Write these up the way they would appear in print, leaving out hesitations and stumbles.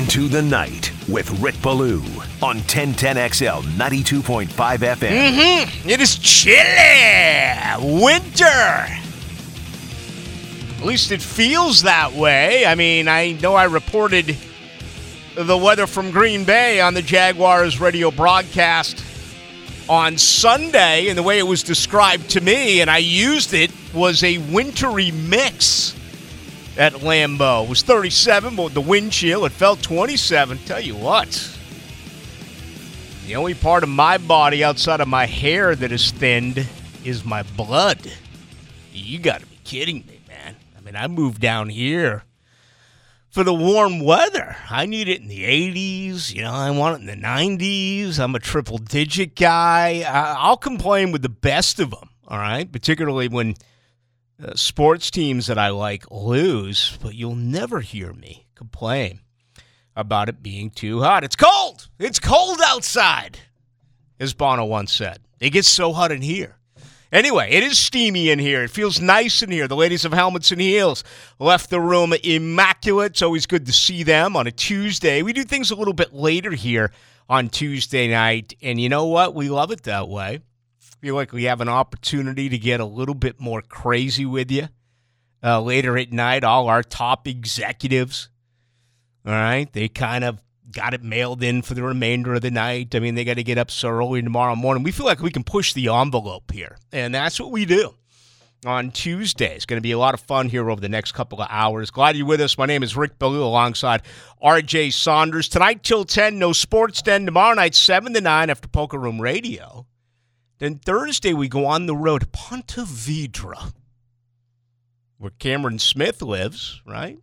Into the Night with Rick Ballou on 1010XL 92.5 FM. It is chilly. Winter. At least it feels that way. I mean, I know I reported the weather from Green Bay on the Jaguars radio broadcast on Sunday, and the way it was described to me, and I used it, was a wintry mix at Lambeau. It was 37, but with the wind chill, it felt 27. Tell you what, the only part of my body outside of my hair that is thinned is my blood. You got to be kidding me, man. I mean, I moved down here for the warm weather. I need it in the 80s. You know, I want it in the 90s. I'm a triple-digit guy. I'll complain with the best of them, all right? Particularly when sports teams that I like lose, but you'll never hear me complain about it being too hot. It's cold. It's cold outside, as Bono once said. It gets so hot in here. Anyway, it is steamy in here. It feels nice in here. The ladies of Helmets and Heels left the room immaculate. It's always good to see them on a Tuesday. We do things a little bit later here on Tuesday night, and you know what? We love it that way. Feel like we have an opportunity to get a little bit more crazy with you later at night. All our top executives, all right, they kind of got it mailed in for the remainder of the night. I mean, they got to get up so early tomorrow morning. We feel like we can push the envelope here, and that's what we do on Tuesday. It's going to be a lot of fun here over the next couple of hours. Glad you're with us. My name is Rick Ballou alongside RJ Saunders. Tonight till 10, no Sports Den. Tomorrow night, 7 to 9 after Poker Room Radio. Then Thursday, we go on the road to Ponte Vedra, where Cameron Smith lives, right?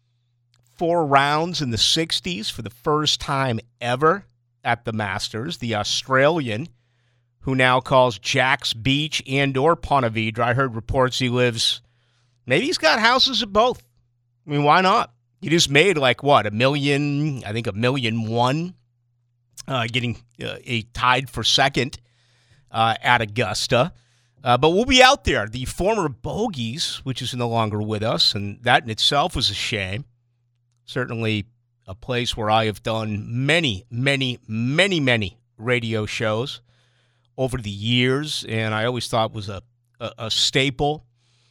4 rounds in the 60s for the first time ever at the Masters. The Australian, who now calls Jack's Beach and or Ponte Vedra. I heard reports he lives, maybe he's got houses at both. I mean, why not? He just made like, what, $1 million, I think $1.1 million, getting tied for second at Augusta. But we'll be out there. The former Bogies, which is no longer with us, and that in itself was a shame. Certainly a place where I have done many, many, many, many radio shows over the years, and I always thought it was a staple.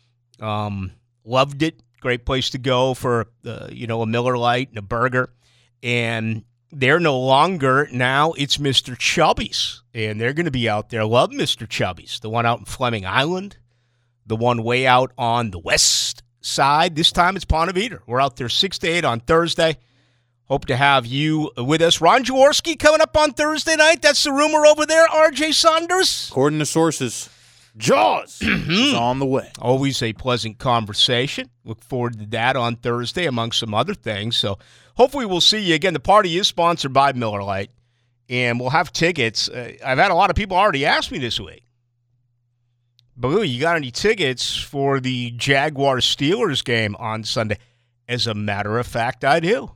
Loved it. Great place to go for, a Miller Lite and a burger. And they're no longer. Now it's Mr. Chubby's, and they're going to be out there. Love Mr. Chubby's, the one out in Fleming Island, the one way out on the west side. This time it's Ponte Vedra. We're out there 6 to 8 on Thursday. Hope to have you with us. Ron Jaworski coming up on Thursday night. That's the rumor over there, RJ Saunders. According to sources, Jaws is on the way. Always a pleasant conversation. Look forward to that on Thursday, among some other things. So hopefully we'll see you again. The party is sponsored by Miller Lite, and we'll have tickets. I've had a lot of people already ask me this week, Ballou, you got any tickets for the Jaguars-Steelers game on Sunday? As a matter of fact, I do.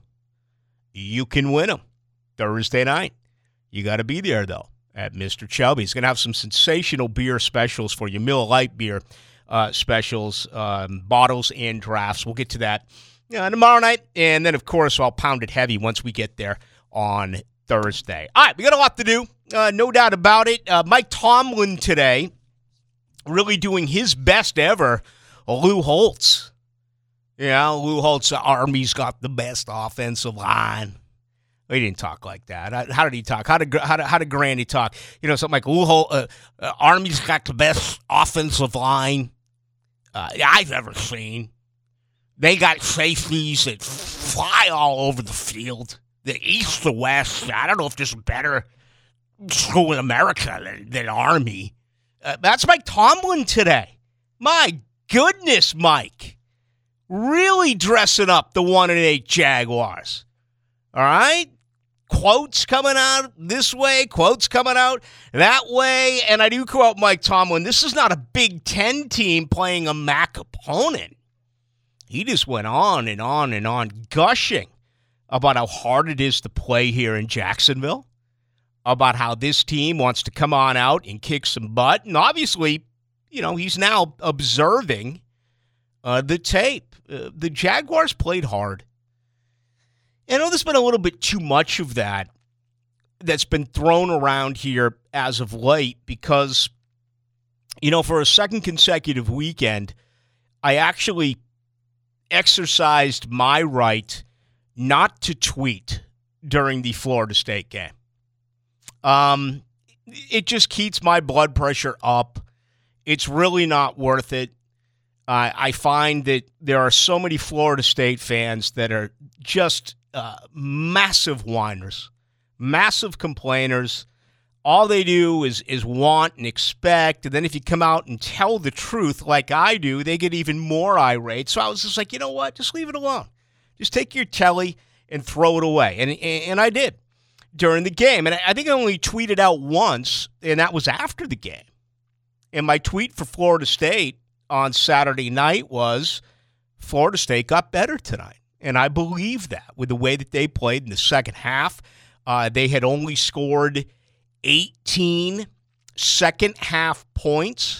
You can win them Thursday night. You got to be there, though, at Mr. Chubby's. Going to have some sensational beer specials for you, Miller Lite beer specials, bottles and drafts. We'll get to that tomorrow night. And then, of course, I'll pound it heavy once we get there on Thursday. All right, we got a lot to do, no doubt about it. Mike Tomlin today really doing his best ever. Lou Holtz. Yeah, Lou Holtz, Army's got the best offensive line. He didn't talk like that. How did he talk? How did Granny talk? Something like Lou Holtz, Army's got the best offensive line I've ever seen. They got safeties that fly all over the field. The East, the West. I don't know if there's a better school in America than Army. That's Mike Tomlin today. My goodness, Mike. Really dressing up the 1-8 Jaguars. All right? Quotes coming out this way, quotes coming out that way. And I do quote Mike Tomlin, this is not a Big Ten team playing a MAC opponent. He just went on and on and on, gushing about how hard it is to play here in Jacksonville, about how this team wants to come on out and kick some butt. And obviously, he's now observing the tape. The Jaguars played hard. I know there's been a little bit too much of that's been thrown around here as of late because, for a second consecutive weekend, I actually exercised my right not to tweet during the Florida State game. It just keeps my blood pressure up. It's really not worth it. I find that there are so many Florida State fans that are just massive whiners, massive complainers. All they do is want and expect, and then if you come out and tell the truth like I do, they get even more irate. So I was just like, you know what? Just leave it alone. Just take your telly and throw it away. And I did during the game. And I think I only tweeted out once, and that was after the game. And my tweet for Florida State on Saturday night was, Florida State got better tonight. And I believe that with the way that they played in the second half. They had only scored 18 second-half points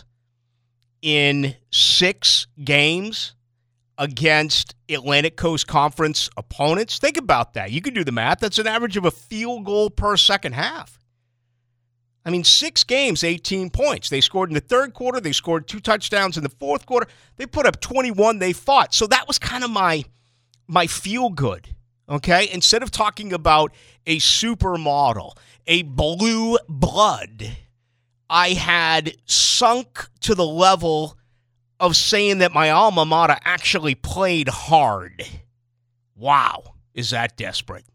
in 6 games against Atlantic Coast Conference opponents. Think about that. You can do the math. That's an average of a field goal per second half. 6 games, 18 points. They scored in the third quarter. They scored 2 touchdowns in the fourth quarter. They put up 21. They fought. So that was kind of my feel-good, okay? Instead of talking about a supermodel, a blue blood, I had sunk to the level of saying that my alma mater actually played hard. Wow, is that desperate?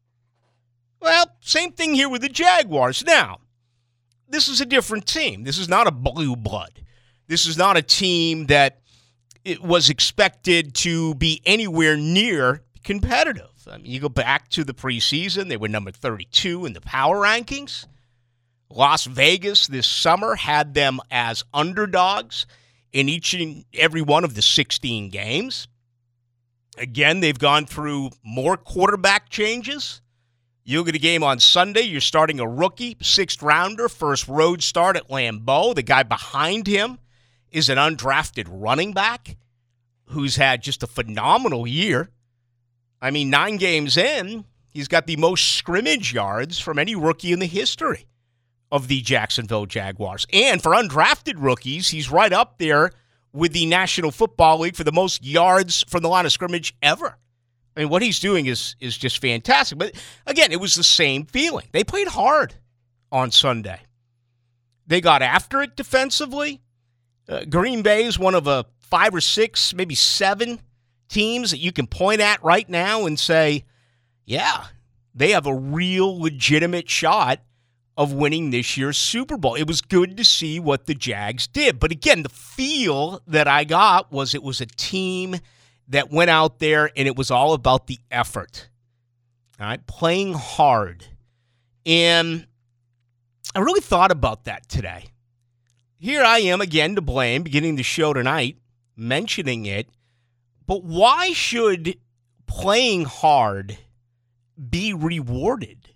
Well, same thing here with the Jaguars. Now, this is a different team. This is not a blue blood. This is not a team that it was expected to be anywhere near competitive. You go back to the preseason, they were number 32 in the power rankings. Las Vegas this summer had them as underdogs in each and every one of the 16 games. Again, they've gone through more quarterback changes. You look at a game on Sunday, you're starting a rookie, 6th rounder, first road start at Lambeau. The guy behind him is an undrafted running back who's had just a phenomenal year. 9 games in, he's got the most scrimmage yards from any rookie in the history of the Jacksonville Jaguars. And for undrafted rookies, he's right up there with the National Football League for the most yards from the line of scrimmage ever. What he's doing is just fantastic. But again, it was the same feeling. They played hard on Sunday. They got after it defensively. Green Bay is one of 5 or 6, maybe 7 teams that you can point at right now and say, yeah, they have a real legitimate shot of winning this year's Super Bowl. It was good to see what the Jags did. But again, the feel that I got was it was a team that went out there and it was all about the effort. All right, playing hard. And I really thought about that today. Here I am again to blame, beginning the show tonight, mentioning it. But why should playing hard be rewarded?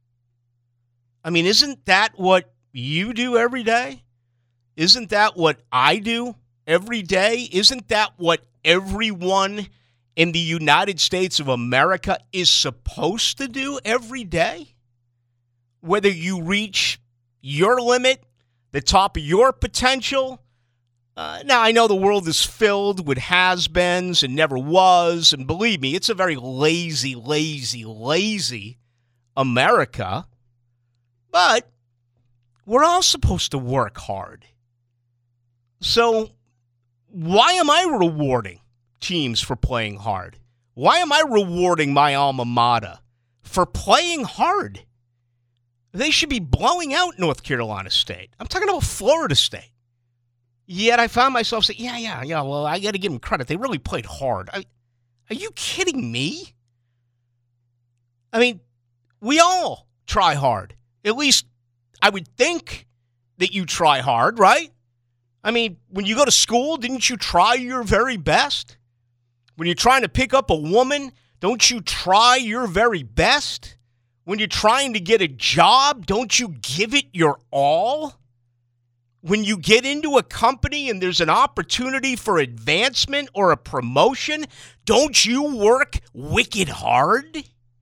Isn't that what you do every day? Isn't that what I do every day? Isn't that what everyone in the United States of America is supposed to do every day? Whether you reach your limit, the top of your potential. Now, I know the world is filled with has-beens and never was, and believe me, it's a very lazy, lazy, lazy America. But we're all supposed to work hard. So why am I rewarding teams for playing hard? Why am I rewarding my alma mater for playing hard? They should be blowing out North Carolina State. I'm talking about Florida State. Yet I found myself saying, yeah, well, I got to give them credit. They really played hard. Are you kidding me? We all try hard. At least I would think that you try hard, right? When you go to school, didn't you try your very best? When you're trying to pick up a woman, don't you try your very best? When you're trying to get a job, don't you give it your all? When you get into a company and there's an opportunity for advancement or a promotion, don't you work wicked hard?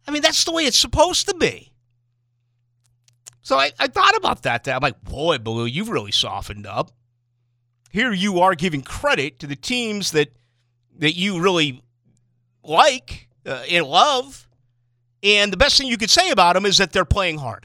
I mean, that's the way it's supposed to be. So I thought about that. I'm like, boy, Baloo, you've really softened up. Here you are giving credit to the teams that you really like and love, and the best thing you could say about them is that they're playing hard.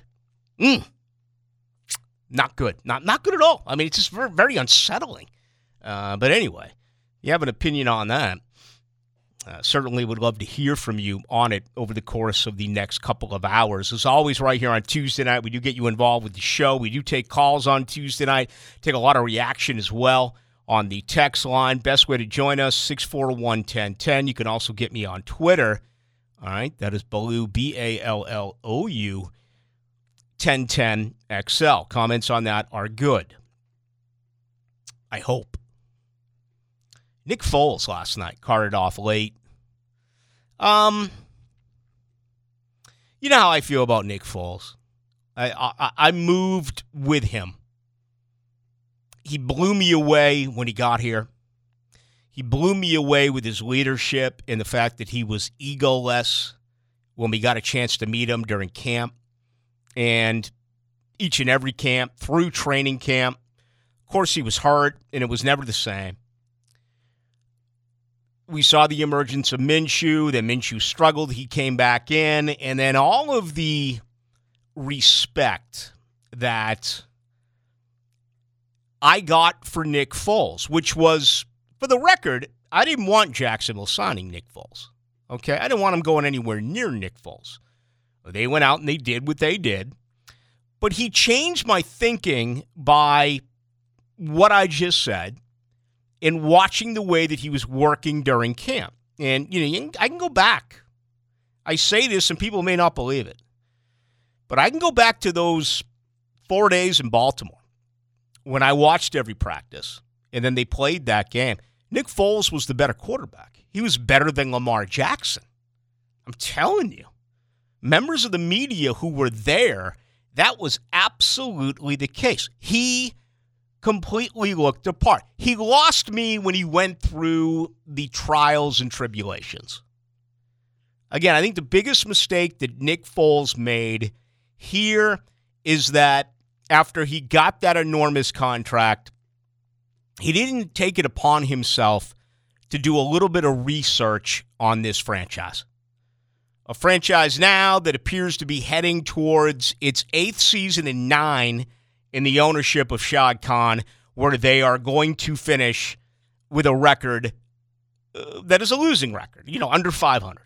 Not good. Not good at all. I mean, it's just very, very unsettling. But anyway, you have an opinion on that. Certainly would love to hear from you on it over the course of the next couple of hours. As always, right here on Tuesday night, we do get you involved with the show. We do take calls on Tuesday night, take a lot of reaction as well on the text line. Best way to join us, 641-1010. You can also get me on Twitter. All right, that is Baloo, Ballou, 1010XL. Comments on that are good. I hope. Nick Foles last night carted off late. You know how I feel about Nick Foles. I moved with him. He blew me away when he got here. He blew me away with his leadership and the fact that he was egoless when we got a chance to meet him during camp. And each and every camp, through training camp. Of course, he was hurt, and it was never the same. We saw the emergence of Minshew. Then Minshew struggled. He came back in. And then all of the respect that I got for Nick Foles, which was, for the record, I didn't want Jacksonville signing Nick Foles. Okay? I didn't want him going anywhere near Nick Foles. They went out and they did what they did. But he changed my thinking by what I just said in watching the way that he was working during camp. And, I can go back. I say this and people may not believe it. But I can go back to those 4 days in Baltimore when I watched every practice and then they played that game. Nick Foles was the better quarterback. He was better than Lamar Jackson. I'm telling you. Members of the media who were there, that was absolutely the case. He completely looked apart. He lost me when he went through the trials and tribulations. Again, I think the biggest mistake that Nick Foles made here is that after he got that enormous contract, he didn't take it upon himself to do a little bit of research on this franchise. A franchise now that appears to be heading towards its 8th season and 9 in the ownership of Shad Khan, where they are going to finish with a record that is a losing record, under 500.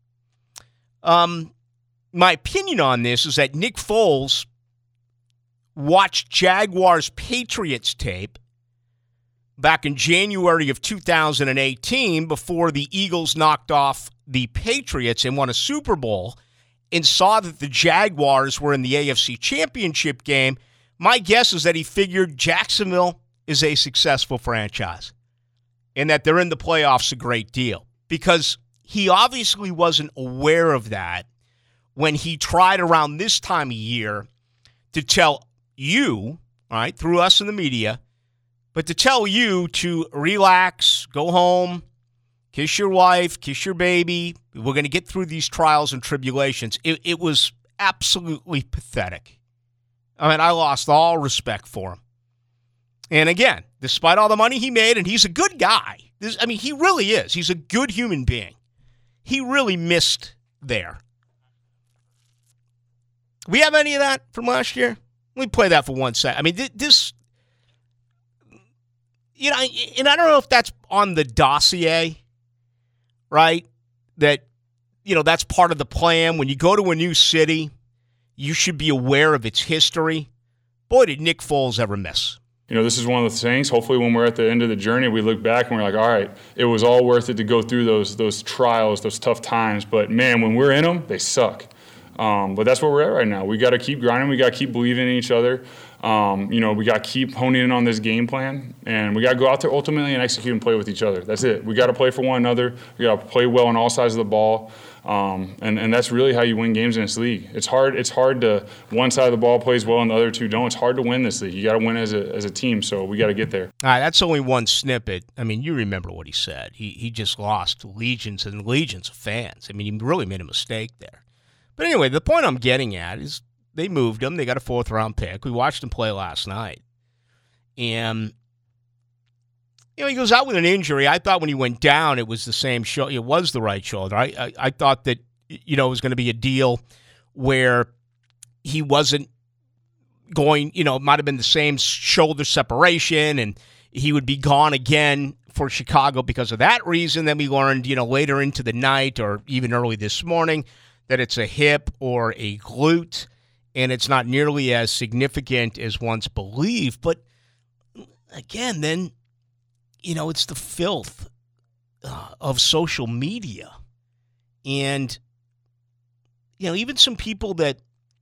My opinion on this is that Nick Foles watched Jaguars-Patriots tape back in January of 2018 before the Eagles knocked off the Patriots and won a Super Bowl and saw that the Jaguars were in the AFC Championship game. My guess is that he figured Jacksonville is a successful franchise and that they're in the playoffs a great deal, because he obviously wasn't aware of that when he tried around this time of year to tell you, all right, through us in the media, but to tell you to relax, go home, kiss your wife, kiss your baby. We're going to get through these trials and tribulations. It was absolutely pathetic. I mean, I lost all respect for him. And again, despite all the money he made, and he's a good guy. He really is. He's a good human being. He really missed there. We have any of that from last year? Let me play that for 1 second. I mean, this, and I don't know if that's on the dossier, right? That, that's part of the plan. When you go to a new city, you should be aware of its history. Boy, did Nick Foles ever miss. This is one of the things. Hopefully when we're at the end of the journey, we look back and we're like, all right, it was all worth it to go through those trials, those tough times. But, man, when we're in them, they suck. But that's where we're at right now. We got to keep grinding. We got to keep believing in each other. We got to keep honing in on this game plan. And we got to go out there ultimately and execute and play with each other. That's it. We got to play for one another. We got to play well on all sides of the ball. And that's really how you win games in this league. It's hard to one side of the ball plays well and the other two don't. It's hard to win this league. You got to win as a team, so we got to get there. All right, that's only one snippet. I mean, you remember what he said. He just lost legions and legions of fans. I mean, he really made a mistake there. But anyway, the point I'm getting at is they moved him. They got a 4th-round pick. We watched him play last night. And, he goes out with an injury. I thought when he went down, it was the same shoulder. It was the right shoulder. I thought that, it was going to be a deal where he wasn't going, it might have been the same shoulder separation, and he would be gone again for Chicago because of that reason. Then we learned, later into the night or even early this morning that it's a hip or a glute, and it's not nearly as significant as once believed. But again, then, it's the filth of social media. And, even some people that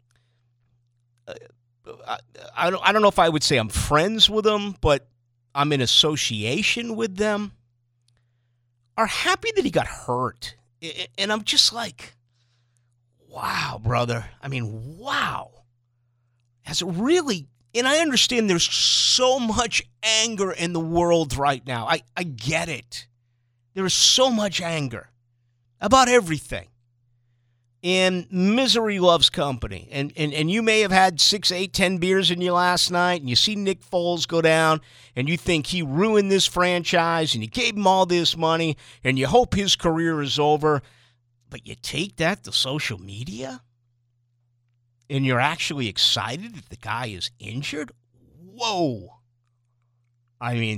I don't know if I would say I'm friends with them, but I'm in association with them, are happy that he got hurt. And I'm just like, wow, brother. I mean, wow. Has it really? And I understand there's so much anger in the world right now. I get it. There is so much anger about everything. And misery loves company. And you may have had 6, 8, 10 beers in you last night, and you see Nick Foles go down, and you think he ruined this franchise, and you gave him all this money, and you hope his career is over. But you take that to social media, and you're actually excited that the guy is injured? Whoa. I mean,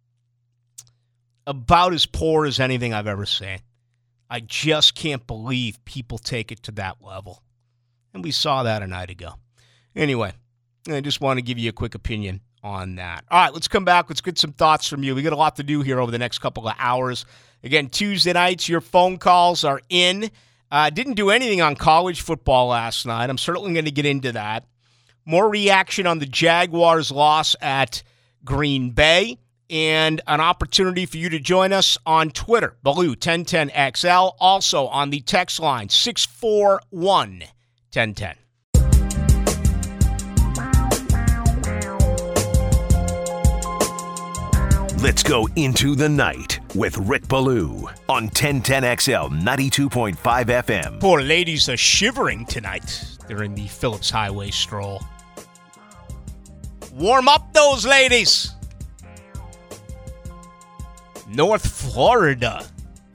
about as poor as anything I've ever seen. I just can't believe people take it to that level. And we saw that a night ago. Anyway, I just want to give you a quick opinion on that. All right, let's come back. Let's get some thoughts from you. We got a lot to do here over the next couple of hours. Again, Tuesday nights, your phone calls are in. Didn't do anything on college football last night. I'm certainly going to get into that. More reaction on the Jaguars' loss at Green Bay. And an opportunity for you to join us on Twitter, Baloo1010XL. Also on the text line, 641-1010. Let's go into the night with Rick Baloo on 1010XL 92.5 FM. Poor ladies are shivering tonight during the Phillips Highway stroll. Warm up those ladies. North Florida.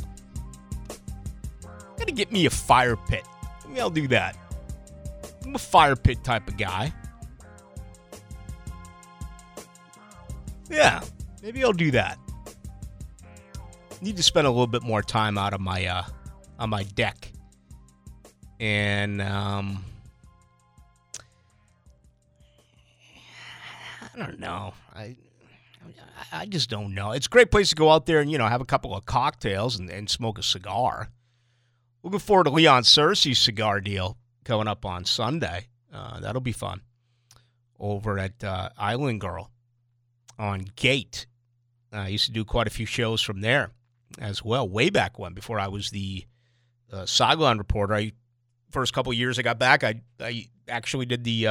Gotta get me a fire pit. Maybe I'll do that. I'm a fire pit type of guy. Yeah, maybe I'll do that. Need to spend a little bit more time out of my on my deck. And I don't know. I just don't know. It's a great place to go out there and, have a couple of cocktails and smoke a cigar. Looking forward to Leon Searcy's cigar deal coming up on Sunday. That'll be fun. Over at Island Girl on Gate. I used to do quite a few shows from there as well, way back when, before I was the sideline reporter. First couple of years I got back, I actually did the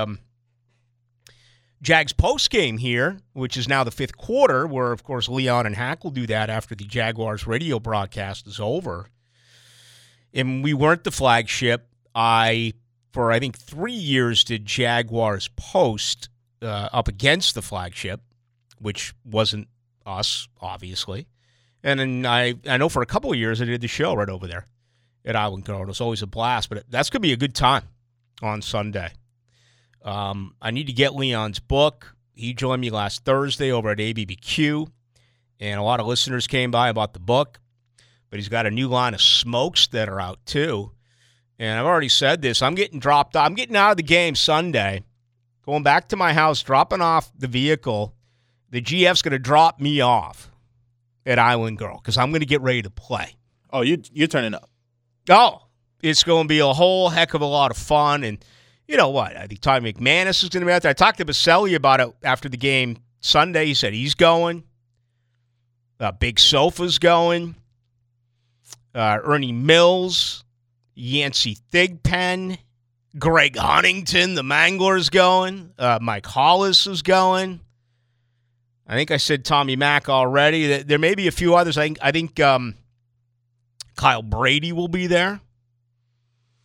Jags post game here, which is now the 5th quarter, where, of course, Leon and Hack will do that after the Jaguars radio broadcast is over. And we weren't the flagship. For I think 3 years, did Jaguars post up against the flagship, which wasn't us, obviously. And then I know for a couple of years I did the show right over there at Island Girl. It was always a blast, but that's going to be a good time on Sunday. I need to get Leon's book. He joined me last Thursday over at ABBQ, and a lot of listeners came by about the book. But he's got a new line of smokes that are out, too. And I've already said this. I'm getting out of the game Sunday, going back to my house, dropping off the vehicle. The GF's going to drop me off at Island Girl because I'm going to get ready to play. Oh, you're turning up. Oh, it's going to be a whole heck of a lot of fun. And you know what? I think Tommy McManus is going to be out there. I talked to Baselli about it after the game Sunday. He said he's going. Big Sofa's going. Ernie Mills, Yancey Thigpen, Greg Huntington, the Mangler's going. Mike Hollis is going. I think I said Tommy Mack already. There may be a few others. I think Kyle Brady will be there.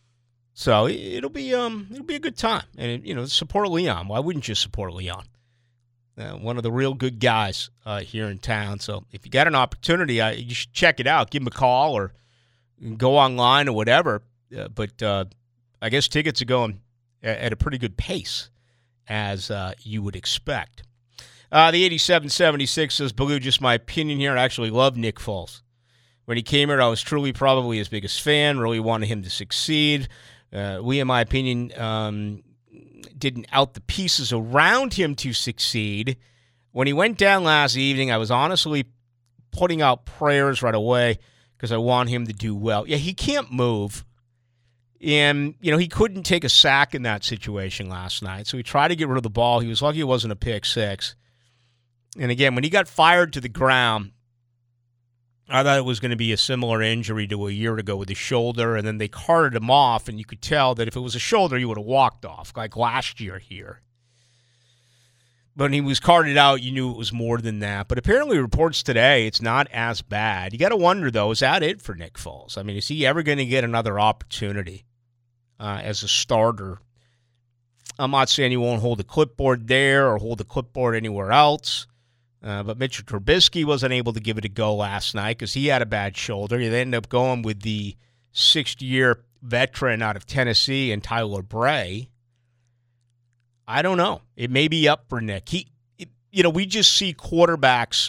So it'll be a good time, and support Leon. Why wouldn't you support Leon? One of the real good guys here in town. So if you got an opportunity, you should check it out. Give him a call or go online or whatever. But I guess tickets are going at a pretty good pace, as you would expect. The 8776 says, Baloo, just my opinion here. I actually love Nick Foles. When he came here, I was truly probably his biggest fan, really wanted him to succeed. We, in my opinion, didn't out the pieces around him to succeed. When he went down last evening, I was honestly putting out prayers right away because I want him to do well. Yeah, he can't move. And, he couldn't take a sack in that situation last night, so he tried to get rid of the ball. He was lucky it wasn't a pick six. And again, when he got fired to the ground, I thought it was going to be a similar injury to a year ago with his shoulder, and then they carted him off, and you could tell that if it was a shoulder, he would have walked off, like last year here. But when he was carted out, you knew it was more than that. But apparently, reports today, it's not as bad. You got to wonder, though, is that it for Nick Foles? I mean, is he ever going to get another opportunity as a starter? I'm not saying he won't hold a clipboard there or hold a clipboard anywhere else. But Mitchell Trubisky wasn't able to give it a go last night because he had a bad shoulder. They ended up going with the 6th-year veteran out of Tennessee and Tyler Bray. I don't know. It may be up for Nick. We just see quarterbacks,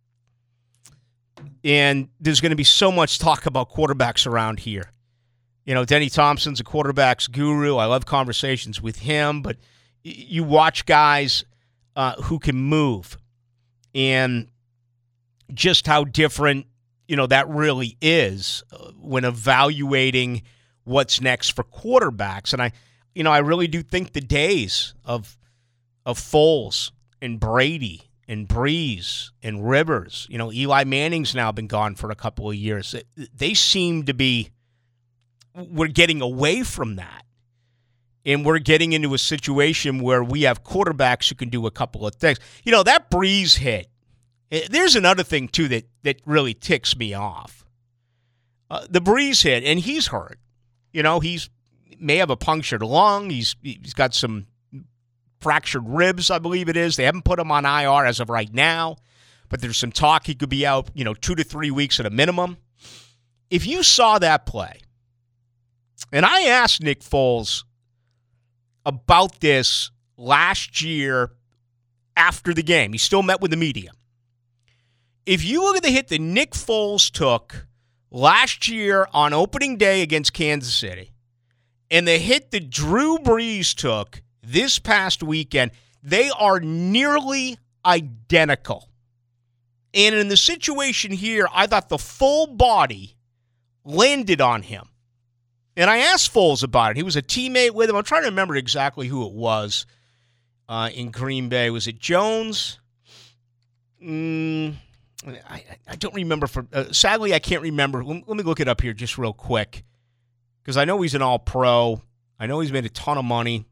and there's going to be so much talk about quarterbacks around here. Denny Thompson's a quarterback's guru. I love conversations with him, but you watch guys who can move. And just how different, that really is when evaluating what's next for quarterbacks. And I really do think the days of Foles and Brady and Breeze and Rivers, Eli Manning's now been gone for a couple of years. They seem to be, we're getting away from that. And we're getting into a situation where we have quarterbacks who can do a couple of things. That Breeze hit. There's another thing, too, that really ticks me off. The Breeze hit, and he's hurt. He's may have a punctured lung. He's got some fractured ribs, I believe it is. They haven't put him on IR as of right now. But there's some talk he could be out, 2 to 3 weeks at a minimum. If you saw that play, and I asked Nick Foles about this last year after the game. He still met with the media. If you look at the hit that Nick Foles took last year on opening day against Kansas City and the hit that Drew Brees took this past weekend, they are nearly identical. And in the situation here, I thought the full body landed on him. And I asked Foles about it. He was a teammate with him. I'm trying to remember exactly who it was in Green Bay. Was it Jones? I don't remember. Sadly, I can't remember. Let me look it up here just real quick because I know he's an all-pro. I know he's made a ton of money.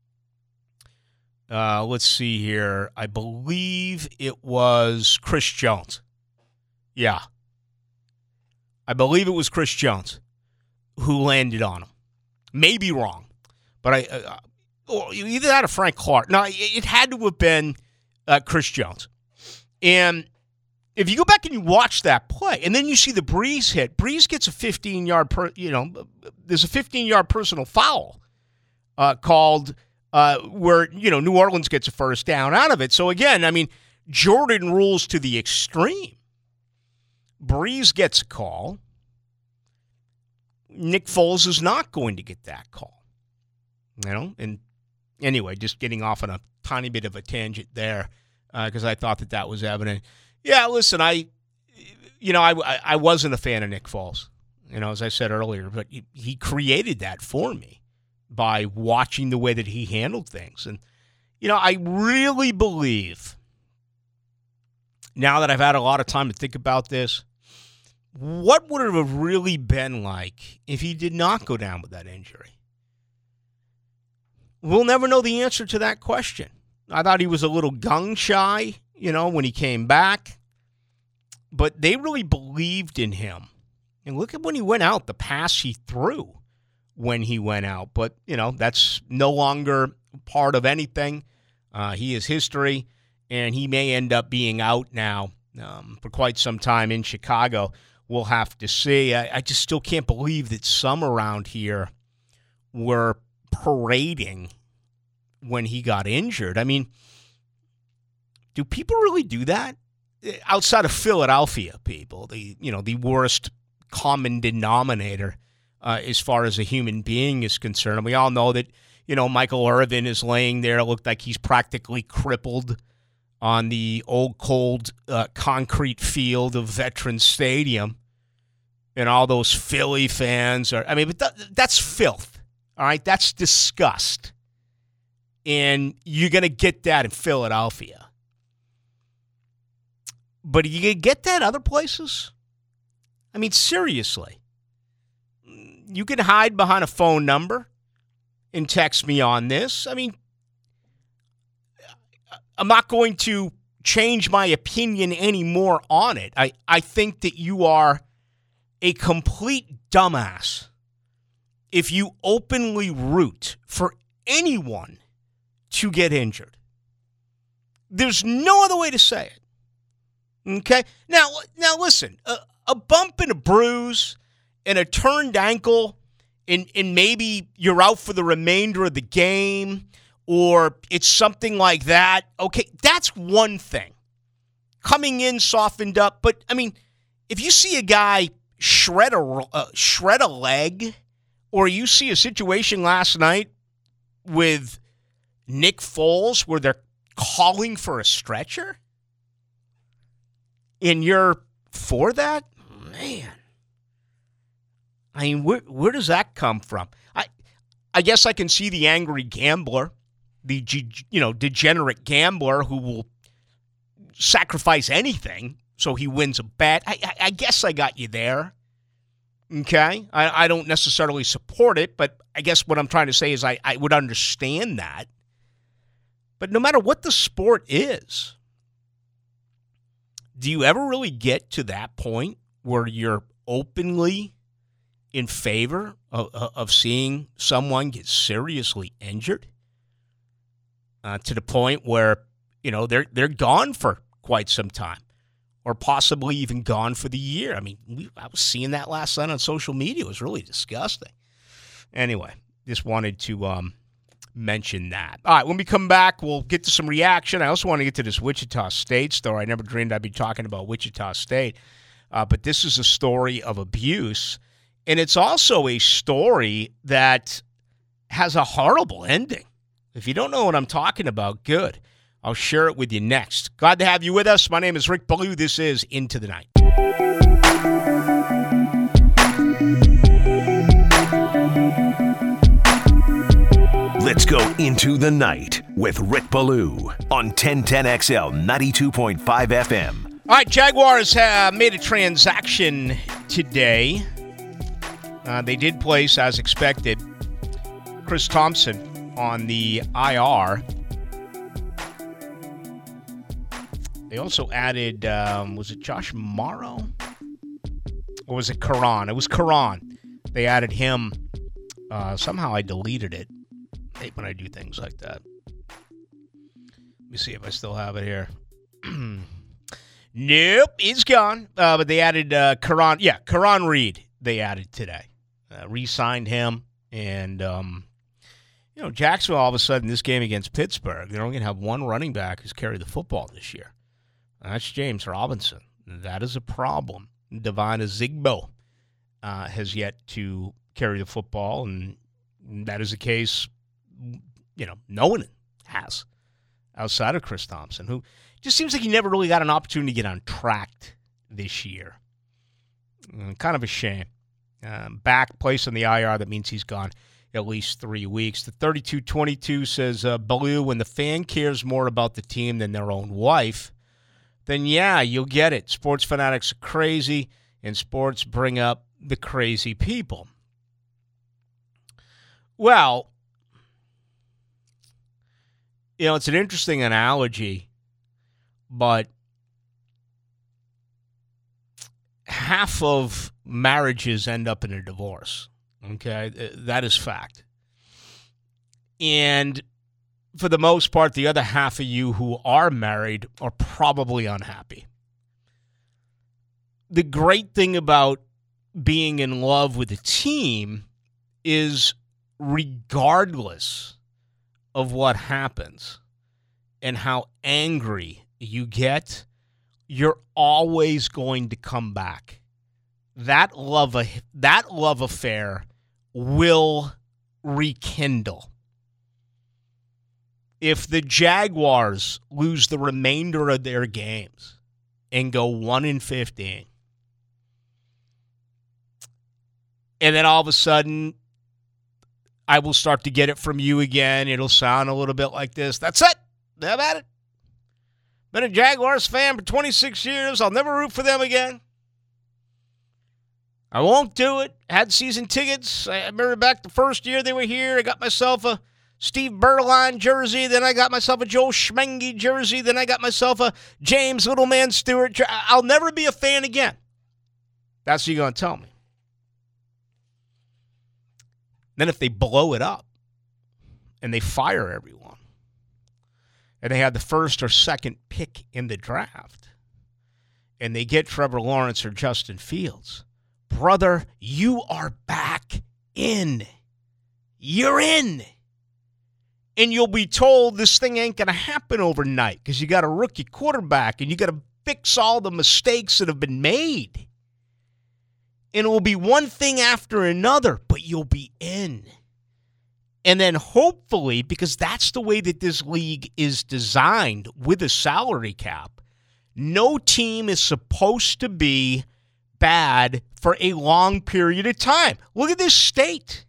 Let's see here. I believe it was Chris Jones. Yeah. I believe it was Chris Jones who landed on him. Maybe wrong, but either that or Frank Clark. No, it had to have been Chris Jones. And if you go back and you watch that play, and then you see the Breeze hit, Breeze gets a 15-yard, there's a 15-yard personal foul called where, New Orleans gets a first down out of it. So again, I mean, Jordan rules to the extreme. Breeze gets a call. Nick Foles is not going to get that call. And anyway, just getting off on a tiny bit of a tangent there because I thought that was evident. Yeah, listen, I wasn't a fan of Nick Foles, as I said earlier, but he created that for me by watching the way that he handled things. And, I really believe, now that I've had a lot of time to think about this, what would it have really been like if he did not go down with that injury? We'll never know the answer to that question. I thought he was a little gung-shy, when he came back. But they really believed in him. And look at when he went out, the pass he threw when he went out. But, that's no longer part of anything. He is history, and he may end up being out now for quite some time in Chicago. We'll have to see. I just still can't believe that some around here were parading when he got injured. I mean, do people really do that? Outside of Philadelphia people, the worst common denominator as far as a human being is concerned. And we all know that, Michael Irvin is laying there. It looked like he's practically crippled on the old, cold concrete field of Veterans Stadium. And all those Philly fans but that's filth, all right? That's disgust. And you're going to get that in Philadelphia. But are you going to get that other places? I mean, seriously. You can hide behind a phone number and text me on this. I mean, I'm not going to change my opinion anymore on it. I think that you are a complete dumbass if you openly root for anyone to get injured. There's no other way to say it. Okay? Now listen, a bump and a bruise and a turned ankle, and maybe you're out for the remainder of the game, or it's something like that. Okay, that's one thing. Coming in softened up, but I mean, if you see a guy shred a leg, or you see a situation last night with Nick Foles where they're calling for a stretcher, and you're for that, man. I mean, where does that come from? I guess I can see the angry gambler, the degenerate gambler who will sacrifice anything so he wins a bet. I guess I got you there. Okay? I don't necessarily support it, but I guess what I'm trying to say is I would understand that. But no matter what the sport is, do you ever really get to that point where you're openly in favor of seeing someone get seriously injured to the point where, they're gone for quite some time, or possibly even gone for the year? I mean, I was seeing that last night on social media. It was really disgusting. Anyway, just wanted to mention that. All right, when we come back, we'll get to some reaction. I also want to get to this Wichita State story. I never dreamed I'd be talking about Wichita State, but this is a story of abuse. And it's also a story that has a horrible ending. If you don't know what I'm talking about, good. I'll share it with you next. Glad to have you with us. My name is Rick Ballou. This is Into the Night. Let's go into the night with Rick Ballou on 1010XL 92.5 FM. All right, Jaguars made a transaction today. They did place, as expected, Chris Thompson on the IR. They also added, was it Josh Morrow? Or was it Karan? It was Karan. They added him. Somehow I deleted it. I hate when I do things like that. Let me see if I still have it here. Nope, it's gone. But they added Karan. Yeah, Karan Reed they added today. Re-signed him. And, Jacksonville, all of a sudden, this game against Pittsburgh, they're only going to have one running back who's carried the football this year. That's James Robinson. That is a problem. Devine Azigbo has yet to carry the football, and that is a case, no one has outside of Chris Thompson, who just seems like he never really got an opportunity to get on track this year. Kind of a shame. Back, place on the IR, that means he's gone at least 3 weeks. The 3222 says, Ballou, when the fan cares more about the team than their own wife, then yeah, you'll get it. Sports fanatics are crazy, and sports bring up the crazy people. Well, it's an interesting analogy, but half of marriages end up in a divorce. Okay, that is fact. And for the most part, the other half of you who are married are probably unhappy. The great thing about being in love with a team is regardless of what happens and how angry you get, you're always going to come back. That love affair will rekindle. If the Jaguars lose the remainder of their games and go 1-15, and then all of a sudden I will start to get it from you again, it'll sound a little bit like this. That's it. How about it? Been a Jaguars fan for 26 years. I'll never root for them again. I won't do it. Had season tickets. I remember back the first year they were here, I got myself a Steve Berline jersey. Then I got myself a Joel Schmengi jersey. Then I got myself a James Littleman Stewart. I'll never be a fan again. That's what you're going to tell me. Then if they blow it up and they fire everyone and they have the first or second pick in the draft and they get Trevor Lawrence or Justin Fields, brother, you are back in. You're in. And you'll be told this thing ain't going to happen overnight because you got a rookie quarterback and you got to fix all the mistakes that have been made. And it will be one thing after another, but you'll be in. And then hopefully, because that's the way that this league is designed with a salary cap, no team is supposed to be bad for a long period of time. Look at this state.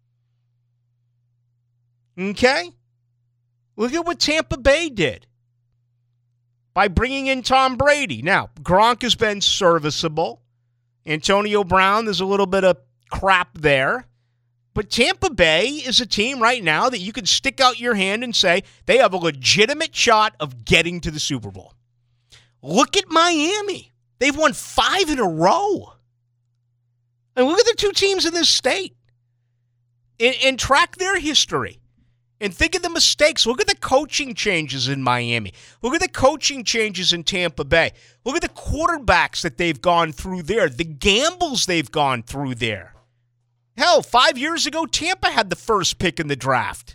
Okay? Look at what Tampa Bay did by bringing in Tom Brady. Now, Gronk has been serviceable. Antonio Brown, there's a little bit of crap there. But Tampa Bay is a team right now that you can stick out your hand and say they have a legitimate shot of getting to the Super Bowl. Look at Miami. They've won 5 in a row. And look at the two teams in this state. And track their history. And think of the mistakes. Look at the coaching changes in Miami. Look at the coaching changes in Tampa Bay. Look at the quarterbacks that they've gone through there. The gambles they've gone through there. Hell, 5 years ago, Tampa had the first pick in the draft.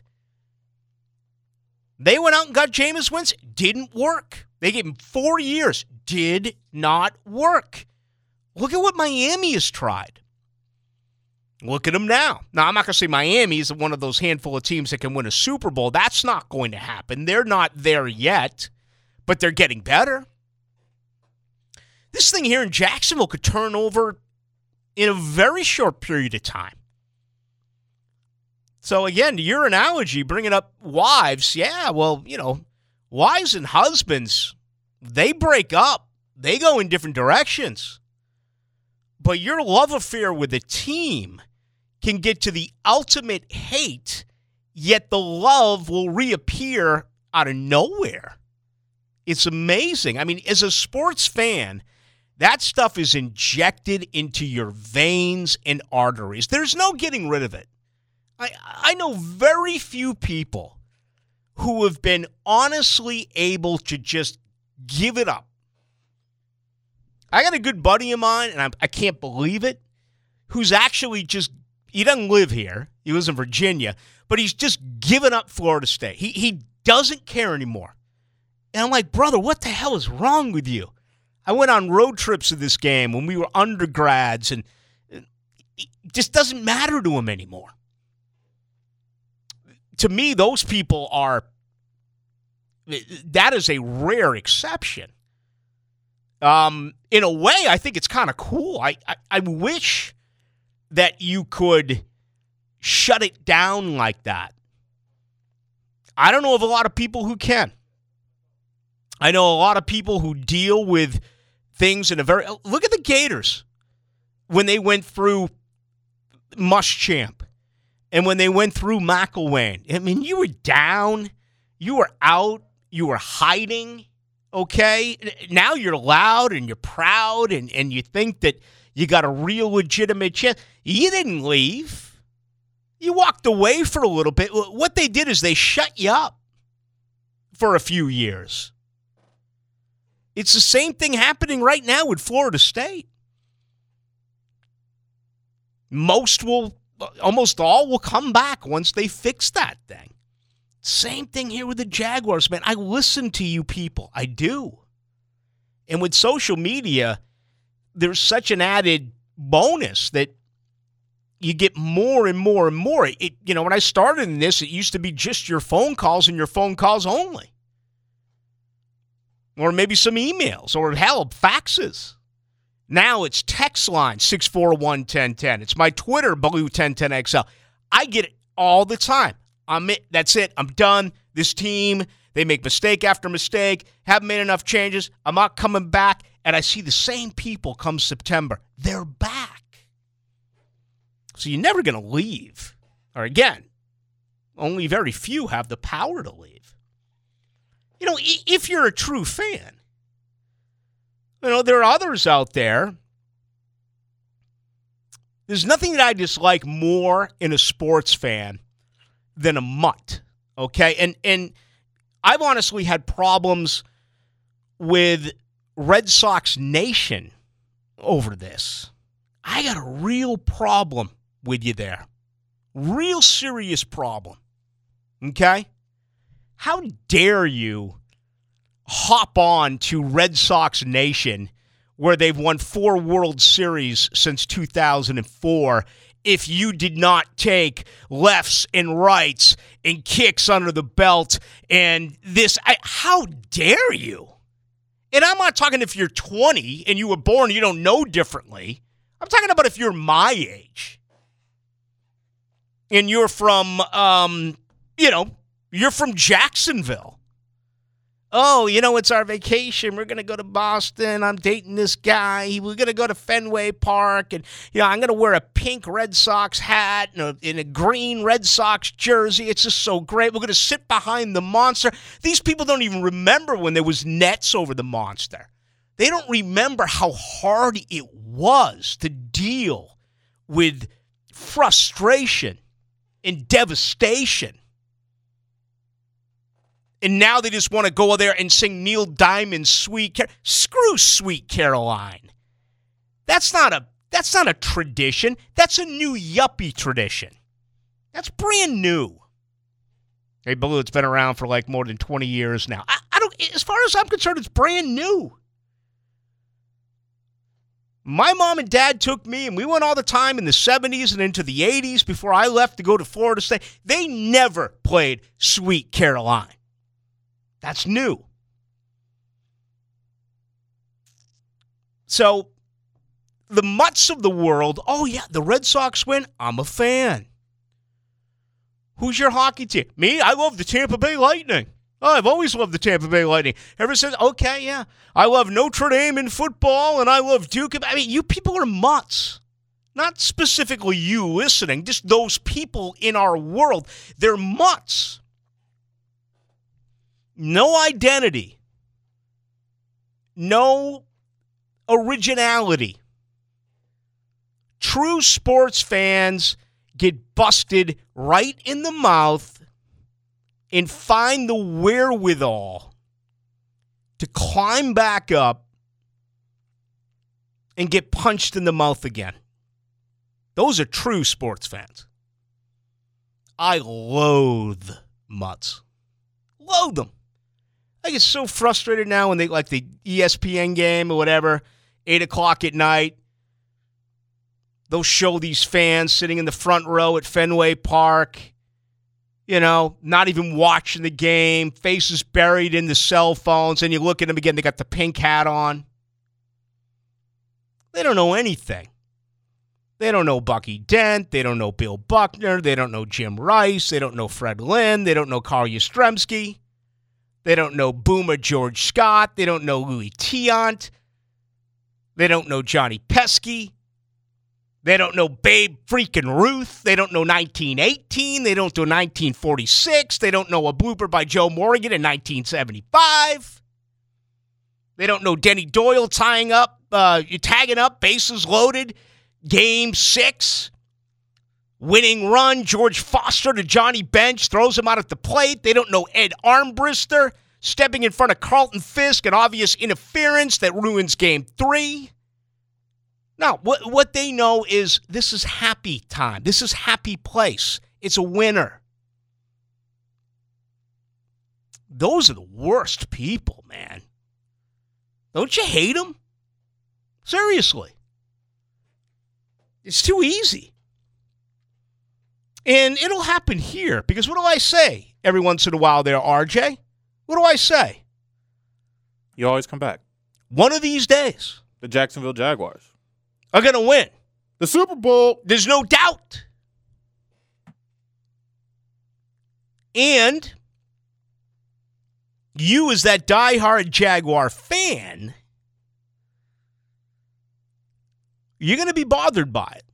They went out and got Jameis Winston. Didn't work. They gave him 4 years. Did not work. Look at what Miami has tried. Look at them now. Now, I'm not going to say Miami is one of those handful of teams that can win a Super Bowl. That's not going to happen. They're not there yet, but they're getting better. This thing here in Jacksonville could turn over in a very short period of time. So, again, to your analogy, bringing up wives, yeah, well, you know, wives and husbands, they break up. They go in different directions. But your love affair with a team can get to the ultimate hate, yet the love will reappear out of nowhere. It's amazing. I mean, as a sports fan, that stuff is injected into your veins and arteries. There's no getting rid of it. I know very few people who have been honestly able to just give it up. I got a good buddy of mine, and I can't believe it, who's actually just, he doesn't live here. He lives in Virginia, but he's just given up Florida State. He doesn't care anymore. And I'm like, brother, what the hell is wrong with you? I went on road trips to this game when we were undergrads, and it just doesn't matter to him anymore. To me, those people are, that is a rare exception. In a way, I think it's kind of cool. I wish that you could shut it down like that. I don't know of a lot of people who can. I know a lot of people who deal with things in a very... Look at the Gators when they went through Muschamp and when they went through McElwain. I mean, you were down, you were out, you were hiding, okay? Now you're loud and you're proud and you think that You got a real legitimate chance. You didn't leave. You walked away for a little bit. What they did is they shut you up for a few years. It's the same thing happening right now with Florida State. Almost all will come back once they fix that thing. Same thing here with the Jaguars, man. I listen to you people. I do. And with social media, there's such an added bonus that you get more and more and more. When I started in this, it used to be just your phone calls and your phone calls only. Or maybe some emails, or hell, faxes. Now it's text line, 641-1010. It's my Twitter, Baloo1010XL. I get it all the time. That's it. I'm done. This team, they make mistake after mistake, haven't made enough changes. I'm not coming back. And I see the same people come September. They're back. So you're never going to leave. Or again, only very few have the power to leave. If you're a true fan, there are others out there. There's nothing that I dislike more in a sports fan than a mutt, okay? And I've honestly had problems with Red Sox Nation over this. I got a real problem with you there. Real serious problem, okay? How dare you hop on to Red Sox Nation, where they've won 4 World Series since 2004, if you did not take lefts and rights and kicks under the belt and this. How dare you? And I'm not talking if you're 20 and you were born and you don't know differently. I'm talking about if you're my age and you're from, you're from Jacksonville. Oh, it's our vacation. We're going to go to Boston. I'm dating this guy. We're going to go to Fenway Park. And, I'm going to wear a pink Red Sox hat and a green Red Sox jersey. It's just so great. We're going to sit behind the monster. These people don't even remember when there was nets over the monster. They don't remember how hard it was to deal with frustration and devastation. And now they just want to go there and sing Neil Diamond's Screw Sweet Caroline. That's not a tradition. That's a new yuppie tradition. That's brand new. Hey, Baloo, it's been around for like more than 20 years now. I don't. As far as I'm concerned, it's brand new. My mom and dad took me, and we went all the time in the 70s and into the 80s before I left to go to Florida State. They never played Sweet Caroline. That's new. So, the mutts of the world, oh yeah, the Red Sox win, I'm a fan. Who's your hockey team? Me? I love the Tampa Bay Lightning. Oh, I've always loved the Tampa Bay Lightning. Ever since, okay, yeah. I love Notre Dame in football, and I love Duke. I mean, you people are mutts. Not specifically you listening, just those people in our world. They're mutts. No identity. No originality. True sports fans get busted right in the mouth and find the wherewithal to climb back up and get punched in the mouth again. Those are true sports fans. I loathe mutts. Loathe them. I get so frustrated now when they like the ESPN game or whatever, 8 o'clock at night. They'll show these fans sitting in the front row at Fenway Park, not even watching the game, faces buried in the cell phones, and you look at them again, they got the pink hat on. They don't know anything. They don't know Bucky Dent. They don't know Bill Buckner. They don't know Jim Rice. They don't know Fred Lynn. They don't know Carl Yastrzemski. They don't know Boomer George Scott. They don't know Louis Tiant. They don't know Johnny Pesky. They don't know Babe freaking Ruth. They don't know 1918. They don't know 1946. They don't know a blooper by Joe Morgan in 1975. They don't know Denny Doyle tying up you're tagging up, bases loaded, game 6. Winning run, George Foster to Johnny Bench, throws him out at the plate. They don't know Ed Armbrister stepping in front of Carlton Fisk, an obvious interference that ruins game 3. Now, what they know is this is happy time. This is happy place. It's a winner. Those are the worst people, man. Don't you hate them? Seriously. It's too easy. And it'll happen here, because what do I say every once in a while there, RJ? What do I say? You always come back. One of these days, The Jacksonville Jaguars are going to win. the Super Bowl. There's no doubt. And you, as that diehard Jaguar fan, you're going to be bothered by it.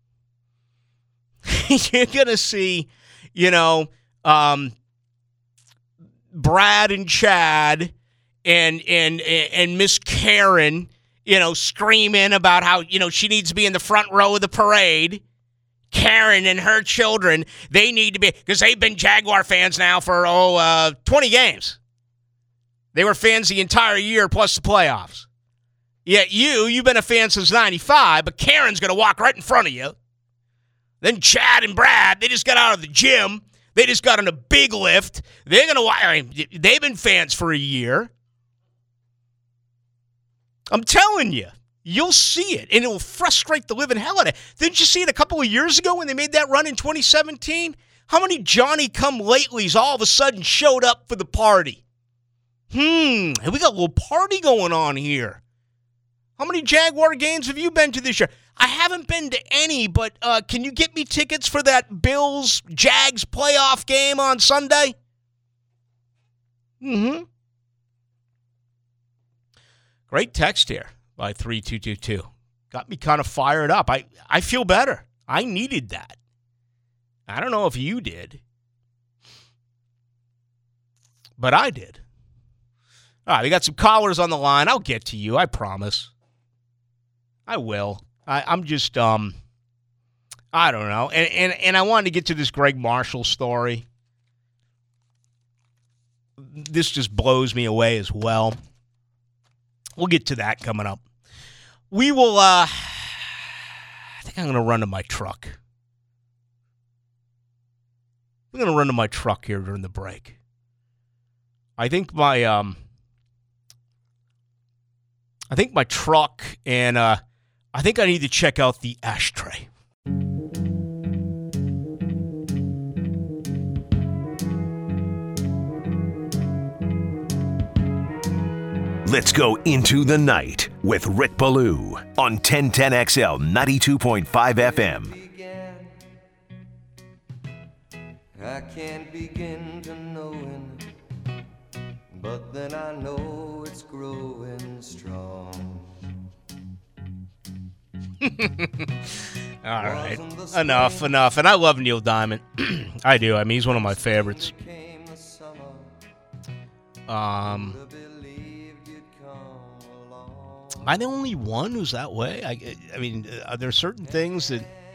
You're going to see, Brad and Chad and Miss Karen, screaming about how, she needs to be in the front row of the parade. Karen and her children, they need to be, because they've been Jaguar fans now for, 20 games. They were fans the entire year plus the playoffs. Yet you've been a fan since 95, but Karen's going to walk right in front of you. Then Chad and Brad, they just got out of the gym. They just got on a big lift. They're going to, they've been fans for a year. I'm telling you, you'll see it, and it will frustrate the living hell out of it. Didn't you see it a couple of years ago when they made that run in 2017? How many Johnny-come-latelys all of a sudden showed up for the party? We got a little party going on here. How many Jaguar games have you been to this year? I haven't been to any, but can you get me tickets for that Bills-Jags playoff game on Sunday? Great text here by 3222. Got me kind of fired up. I feel better. I needed that. I don't know if you did, but I did. All right, we got some callers on the line. I'll get to you, I promise. I will. I'm just, I don't know. And I wanted to get to this Greg Marshall story. This just blows me away as well. We'll get to that coming up. We will, I think I'm going to run to my truck. I'm going to run to my truck here during the break. I think my truck, and I think I need to check out the ashtray. Let's go into the night with Rick Ballou on 1010XL 92.5 FM. I can't begin to knowing, but then I know it's growing strong. All right. Enough. And I love Neil Diamond. I do. I mean, he's one of my favorites. Am I the only one who's that way? I mean, are there certain things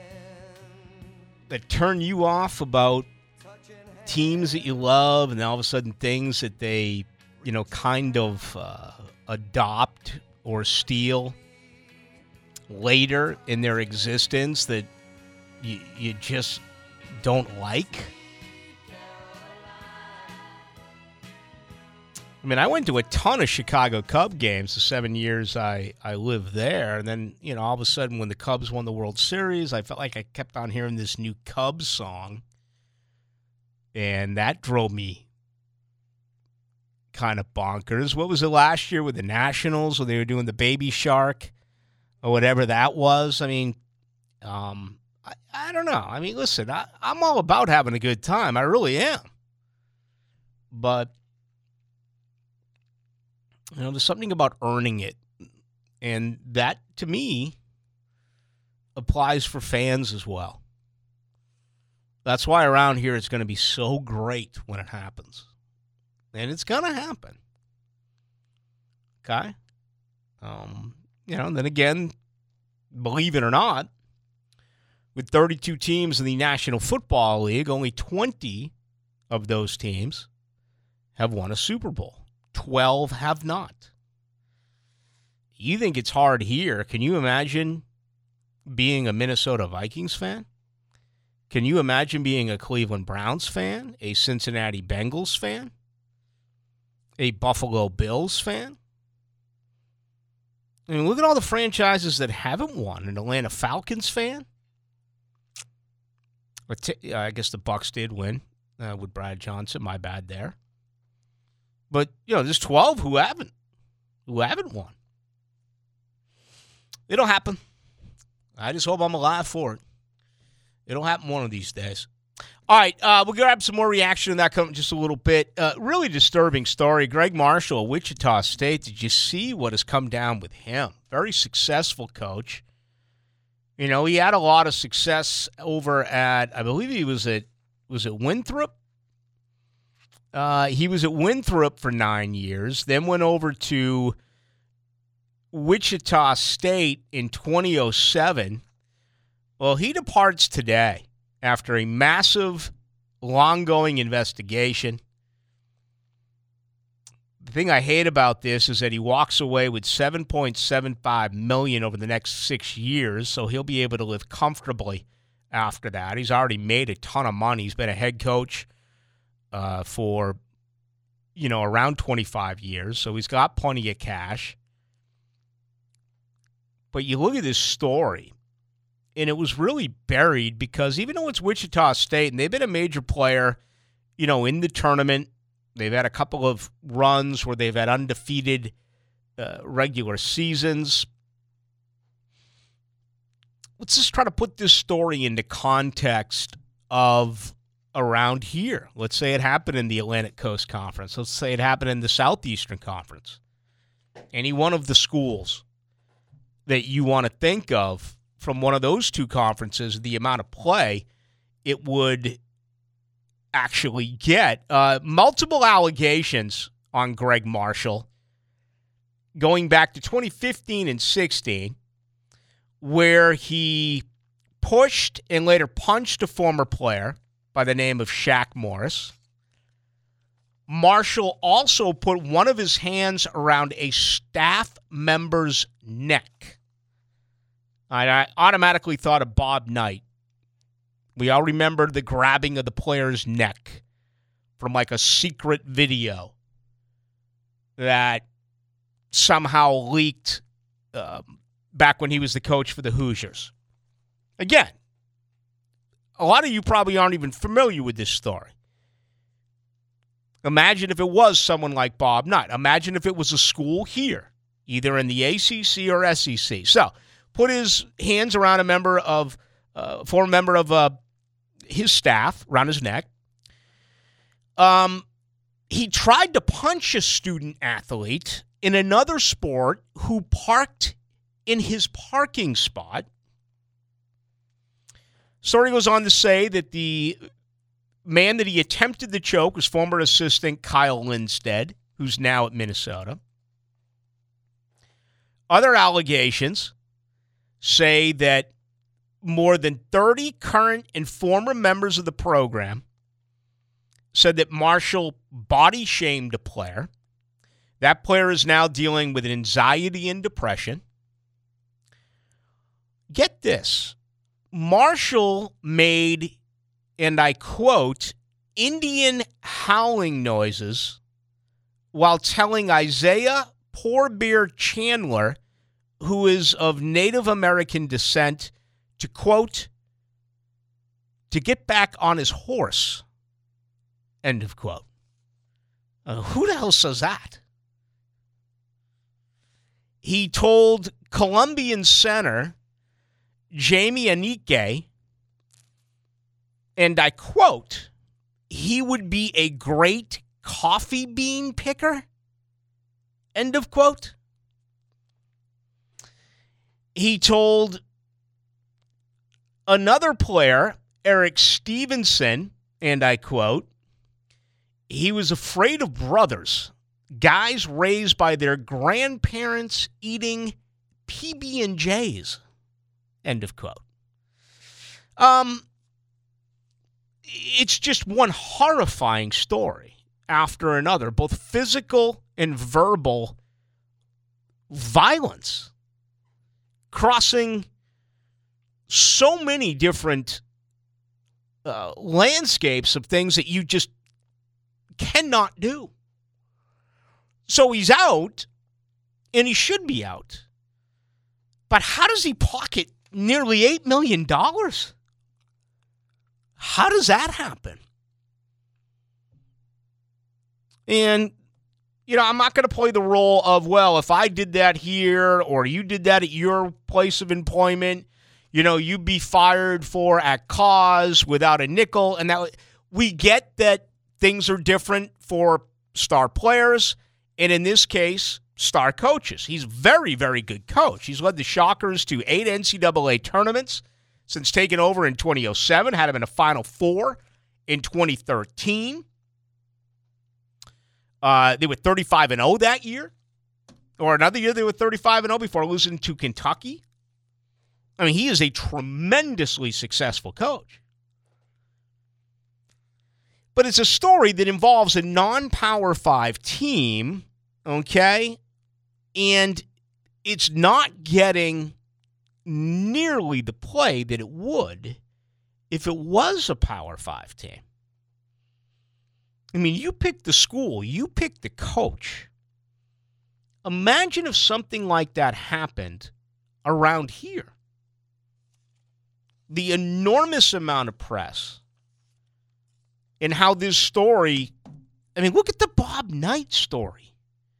that turn you off about teams that you love, and then all of a sudden things that they, kind of adopt or steal later in their existence that you just don't like? I mean, I went to a ton of Chicago Cub games the 7 years I lived there. And then, all of a sudden when the Cubs won the World Series, I felt like I kept on hearing this new Cubs song. And that drove me kind of bonkers. What was it last year with the Nationals when they were doing the Baby Shark or whatever that was? I mean, I don't know. I mean, listen, I'm all about having a good time. I really am. But there's something about earning it. And that, to me, applies for fans as well. That's why around here it's going to be so great when it happens. And it's going to happen. Okay? Then again, believe it or not, with 32 teams in the National Football League, only 20 of those teams have won a Super Bowl. 12 have not. You think it's hard here. Can you imagine being a Minnesota Vikings fan? Can you imagine being a Cleveland Browns fan, a Cincinnati Bengals fan, a Buffalo Bills fan? I mean, look at all the franchises that haven't won. An Atlanta Falcons fan? I guess the Bucs did win with Brad Johnson. My bad there. But, there's 12 who haven't won. It'll happen. I just hope I'm alive for it. It'll happen one of these days. All right, we'll grab some more reaction to that coming just a little bit. Really disturbing story. Greg Marshall of Wichita State. Did you see what has come down with him? Very successful coach. He had a lot of success over at, I believe he was at Winthrop? He was at Winthrop for 9 years, then went over to Wichita State in 2007. Well, he departs today after a massive, long-going investigation. The thing I hate about this is that he walks away with $7.75 million over the next 6 years, so he'll be able to live comfortably after that. He's already made a ton of money. He's been a head coach for, around 25 years, so he's got plenty of cash. But you look at this story, and it was really buried because even though it's Wichita State, and they've been a major player, in the tournament, they've had a couple of runs where they've had undefeated regular seasons. Let's just try to put this story into context of around here. Let's say it happened in the Atlantic Coast Conference. Let's say it happened in the Southeastern Conference. Any one of the schools that you want to think of from one of those two conferences, the amount of play it would actually get. Multiple allegations on Greg Marshall going back to 2015 and 16, where he pushed and later punched a former player by the name of Shaq Morris. Marshall also put one of his hands around a staff member's neck. I automatically thought of Bob Knight. We all remember the grabbing of the player's neck from like a secret video that somehow leaked back when he was the coach for the Hoosiers. Again, a lot of you probably aren't even familiar with this story. Imagine if it was someone like Bob Knight. Imagine if it was a school here, either in the ACC or SEC. So, put his hands around former member of his staff, around his neck. He tried to punch a student athlete in another sport who parked in his parking spot. Story goes on to say that the man that he attempted to choke was former assistant Kyle Lindstedt, who's now at Minnesota. Other allegations say that more than 30 current and former members of the program said that Marshall body shamed a player. That player is now dealing with anxiety and depression. Get this. Marshall made, and I quote, Indian howling noises while telling Isaiah Poorbeer Chandler, who is of Native American descent, to, quote, to get back on his horse, end of quote. Who the hell says that? He told Colombian center Jamie Anike, and I quote, he would be a great coffee bean picker, end of quote. He told another player, Eric Stevenson, and I quote, he was afraid of brothers, guys raised by their grandparents eating PB&Js, end of quote. It's just one horrifying story after another, both physical and verbal violence, crossing so many different landscapes of things that you just cannot do. So he's out, and he should be out. But how does he pocket nearly $8 million? How does that happen? And, I'm not going to play the role of, well, if I did that here or you did that at your place of employment, you'd be fired for at cause without a nickel. And that we get that things are different for star players, and in this case, star coaches. He's a very, very good coach. He's led the Shockers to 8 NCAA tournaments since taking over in 2007, had him in a Final Four in 2013. They were 35-0 that year. Or another year they were 35-0 before losing to Kentucky. I mean, he is a tremendously successful coach. But it's a story that involves a non-Power 5 team, okay? And it's not getting nearly the play that it would if it was a Power 5 team. I mean, you pick the school, you pick the coach. Imagine if something like that happened around here. The enormous amount of press and how this story, I mean, look at the Bob Knight story.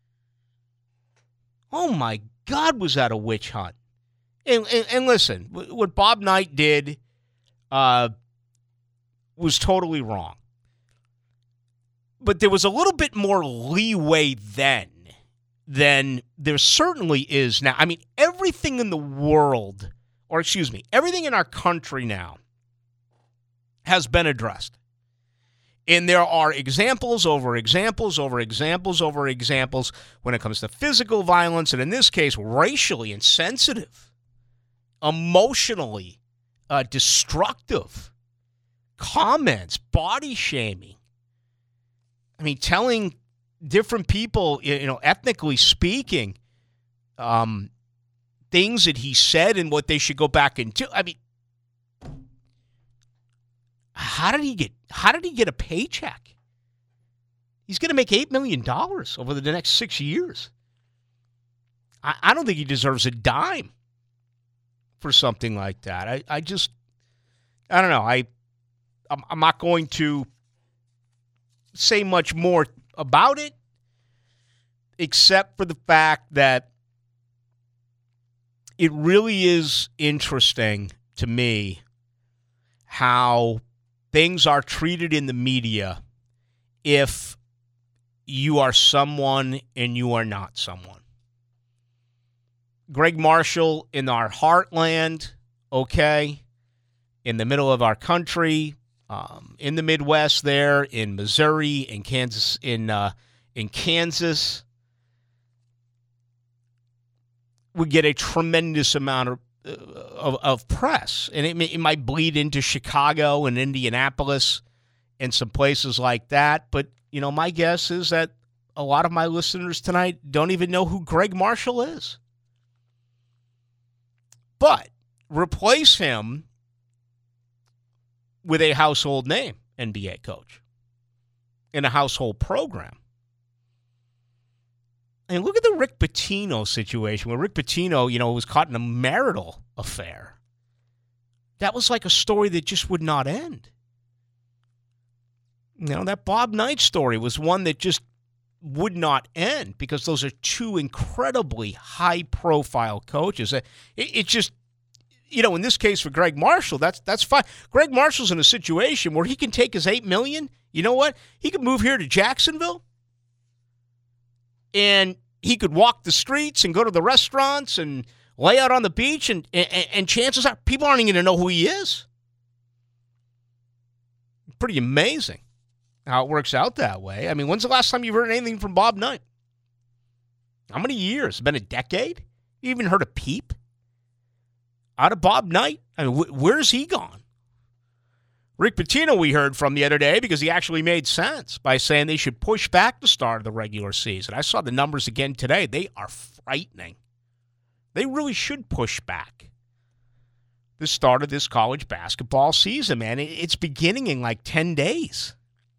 Oh my God, was that a witch hunt? And listen, what Bob Knight did was totally wrong. But there was a little bit more leeway then than there certainly is now. I mean, everything in the world, or excuse me, everything in our country now has been addressed. And there are examples over examples over examples over examples when it comes to physical violence, and in this case, racially insensitive, emotionally destructive comments, body shaming. I mean, telling different people, ethnically speaking, things that he said and what they should go back and do. I mean, how did he get a paycheck? He's going to make $8 million over the next 6 years. I don't think he deserves a dime for something like that. I don't know. I'm not going to say much more about it, except for the fact that it really is interesting to me how things are treated in the media if you are someone and you are not someone. Greg Marshall in our heartland, okay, in the middle of our country, in the Midwest there, in Missouri, in Kansas, in Kansas, would get a tremendous amount of press. And it might bleed into Chicago and Indianapolis and some places like that. But, my guess is that a lot of my listeners tonight don't even know who Greg Marshall is. But replace him with a household name NBA coach in a household program. And look at the Rick Pitino situation where Rick Pitino, was caught in a marital affair. That was like a story that just would not end. That Bob Knight story was one that just would not end because those are two incredibly high-profile coaches. It just, in this case for Greg Marshall, that's fine. Greg Marshall's in a situation where he can take his $8 million. You know what? He could move here to Jacksonville, and he could walk the streets and go to the restaurants and lay out on the beach, and chances are people aren't even going to know who he is. Pretty amazing how it works out that way. I mean, when's the last time you've heard anything from Bob Knight? How many years? It's been a decade? You even heard a peep out of Bob Knight? I mean, where's he gone? Rick Pitino we heard from the other day because he actually made sense by saying they should push back the start of the regular season. I saw the numbers again today. They are frightening. They really should push back the start of this college basketball season, man. It's beginning in like 10 days.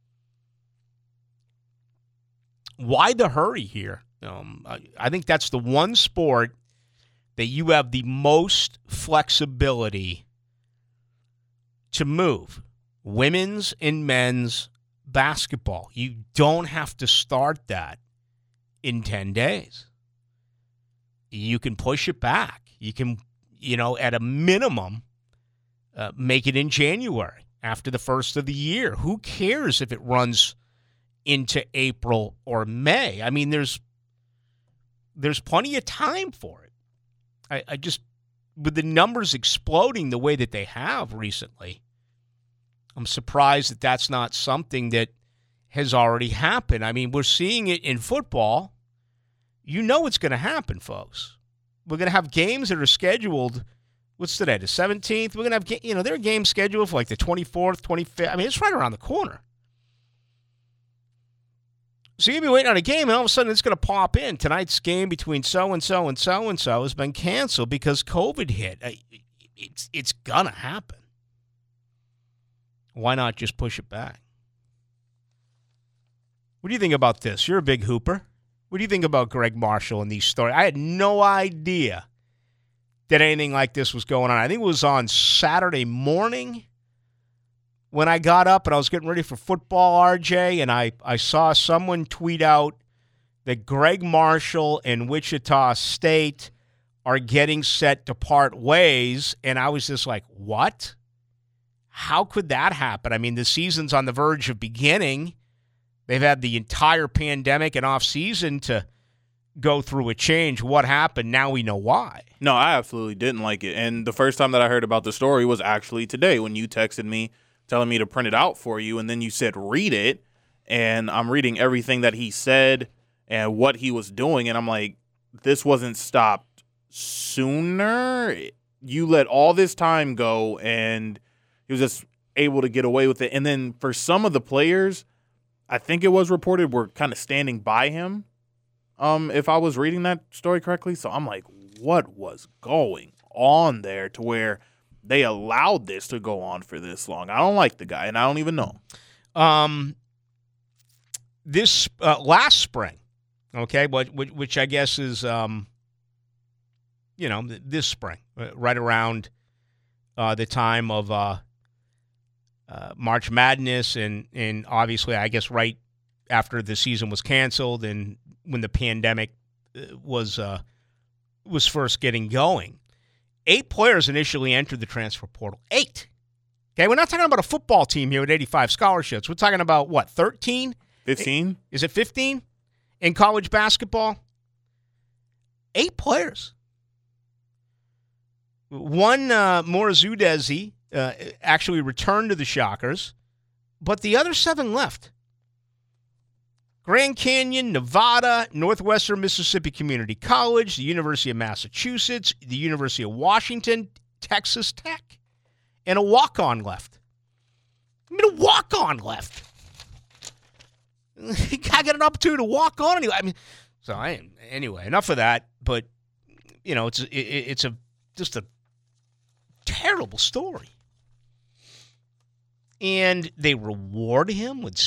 Why the hurry here? I think that's the one sport that you have the most flexibility to move. Women's and men's basketball. You don't have to start that in 10 days. You can push it back. You can, at a minimum, make it in January after the first of the year. Who cares if it runs into April or May? I mean, there's plenty of time for it. I just, with the numbers exploding the way that they have recently, I'm surprised that that's not something that has already happened. I mean, we're seeing it in football. You know it's going to happen, folks. We're going to have games that are scheduled. What's today, the 17th? We're going to have, there are games scheduled for like the 24th, 25th. I mean, it's right around the corner. So you're going to be waiting on a game, and all of a sudden it's going to pop in. Tonight's game between so-and-so and so-and-so has been canceled because COVID hit. It's going to happen. Why not just push it back? What do you think about this? You're a big hooper. What do you think about Greg Marshall and these stories? I had no idea that anything like this was going on. I think it was on Saturday morning when I got up and I was getting ready for football, RJ, and I saw someone tweet out that Greg Marshall and Wichita State are getting set to part ways, and I was just like, what? How could that happen? I mean, the season's on the verge of beginning. They've had the entire pandemic and off-season to go through a change. What happened? Now we know why. No, I absolutely didn't like it. And the first time that I heard about the story was actually today when you texted me telling me to print it out for you, and then you said read it, and I'm reading everything that he said and what he was doing, and I'm like, this wasn't stopped sooner? You let all this time go, and he was just able to get away with it. And then for some of the players, I think it was reported, were kind of standing by him, if I was reading that story correctly. So I'm like, what was going on there to where they allowed this to go on for this long? I don't like the guy, and I don't even know. This last spring, okay, which I guess is, this spring, right around the time of March Madness, and obviously, I guess, right after the season was canceled and when the pandemic was first getting going. 8 players initially entered the transfer portal. 8. Okay, we're not talking about a football team here with 85 scholarships. We're talking about, what, 13? 15? Is it 15 in college basketball? 8 players. One, Morris Udeze, actually returned to the Shockers, but the other 7 left. Grand Canyon, Nevada, Northwestern Mississippi Community College, the University of Massachusetts, the University of Washington, Texas Tech, and a walk-on left. I mean, a walk-on left. I got an opportunity to walk on anyway. I mean, anyway, enough of that. But it's just a terrible story. And they reward him with.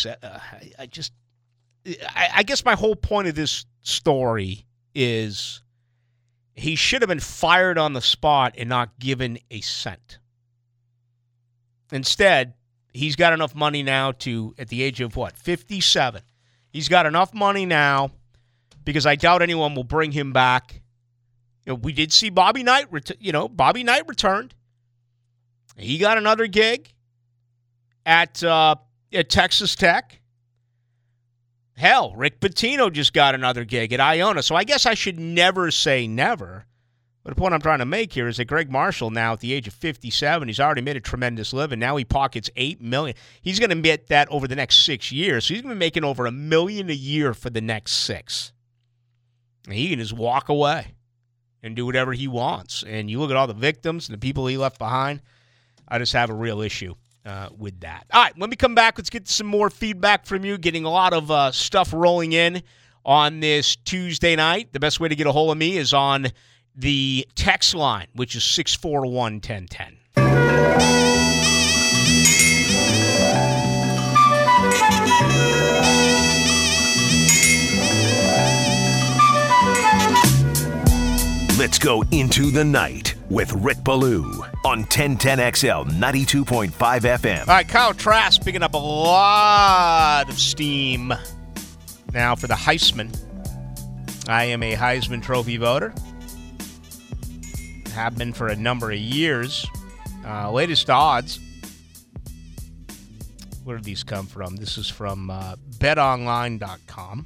I guess my whole point of this story is he should have been fired on the spot and not given a cent. Instead, he's got enough money now to, at the age of, 57. He's got enough money now because I doubt anyone will bring him back. We did see Bobby Knight. Bobby Knight returned. He got another gig at Texas Tech. Hell, Rick Pitino just got another gig at Iona. So I guess I should never say never. But the point I'm trying to make here is that Greg Marshall now at the age of 57, he's already made a tremendous living. Now he pockets $8 million. He's going to get that over the next 6 years. So he's going to be making over $1 million a year for the next 6. And he can just walk away and do whatever he wants. And you look at all the victims and the people he left behind, I just have a real issue with that. All right, when we come back, let's get some more feedback from you. Getting a lot of stuff rolling in on this Tuesday night. The best way to get a hold of me is on the text line, which is 641-1010. Let's go into the night with Rick Ballou on 1010XL 92.5 FM. All right, Kyle Trask picking up a lot of steam now for the Heisman. I am a Heisman Trophy voter. Have been for a number of years. Latest odds. Where did these come from? This is from betonline.com.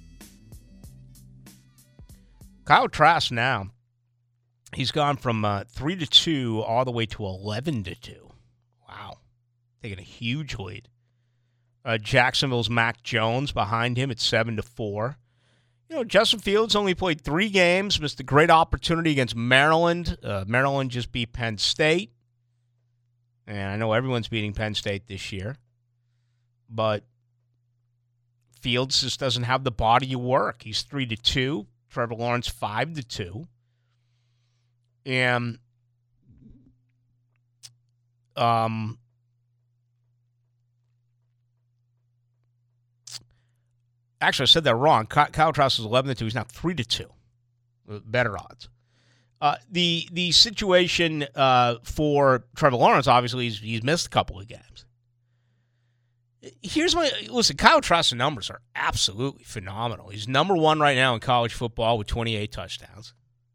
Kyle Trask now. He's gone from 3-2 all the way to 11-2. Wow. Taking a huge lead. Jacksonville's Mac Jones behind him at 7-4. You know, Justin Fields only played 3 games, missed a great opportunity against Maryland. Maryland just beat Penn State. And I know everyone's beating Penn State this year. But Fields just doesn't have the body of work. He's 3-2. Trevor Lawrence 5-2. And actually, I said that wrong. Kyle Trask is 11-2. He's now 3-2. Better odds. The situation for Trevor Lawrence, obviously, he's missed a couple of games. Listen, Kyle Trask's numbers are absolutely phenomenal. He's number 1 right now in college football with 28 touchdowns.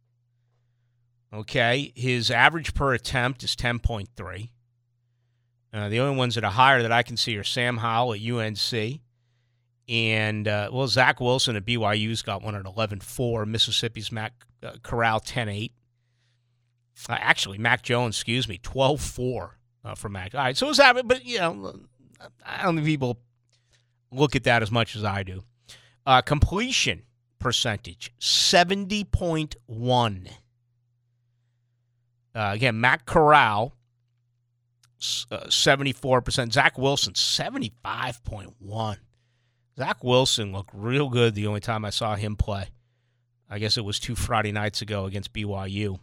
Okay, his average per attempt is 10.3. The only ones that are higher that I can see are Sam Howell at UNC. And, Zach Wilson at BYU's got one at 11.4. Mississippi's Matt Corral, 10.8. Actually, Mac Jones, 12.4 for Mac. All right, so it's average, but, I don't think people look at that as much as I do. Completion percentage, 70.1. Again, Matt Corral, 74%. Zach Wilson, 75.1. Zach Wilson looked real good the only time I saw him play. I guess it was 2 Friday nights ago against BYU.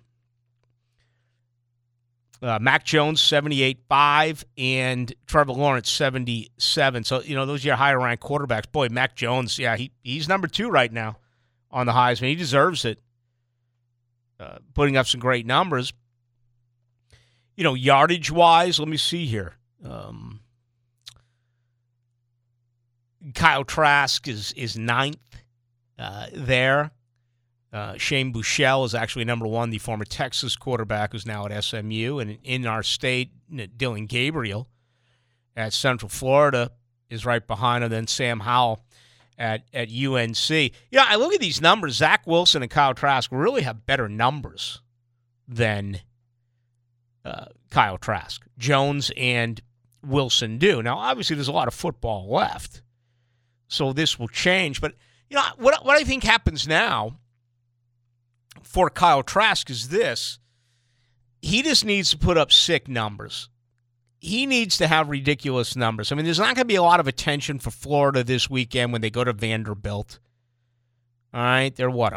Mac Jones, 78.5, and Trevor Lawrence, 77. So, those are your higher-ranked quarterbacks. Boy, Mac Jones, he's number 2 right now on the Heisman. He deserves it, putting up some great numbers. Yardage-wise, let me see here. Kyle Trask is 9th there. Shane Buechele is actually number 1, the former Texas quarterback who's now at SMU. And in our state, Dylan Gabriel at Central Florida is right behind him. Then Sam Howell at UNC. I look at these numbers. Zach Wilson and Kyle Trask really have better numbers than Kyle Trask. Jones and Wilson do. Now, obviously, there's a lot of football left, so this will change. But, what I think happens now for Kyle Trask is this. He just needs to put up sick numbers. He needs to have ridiculous numbers. I mean, there's not going to be a lot of attention for Florida this weekend when they go to Vanderbilt. All right, they're what, a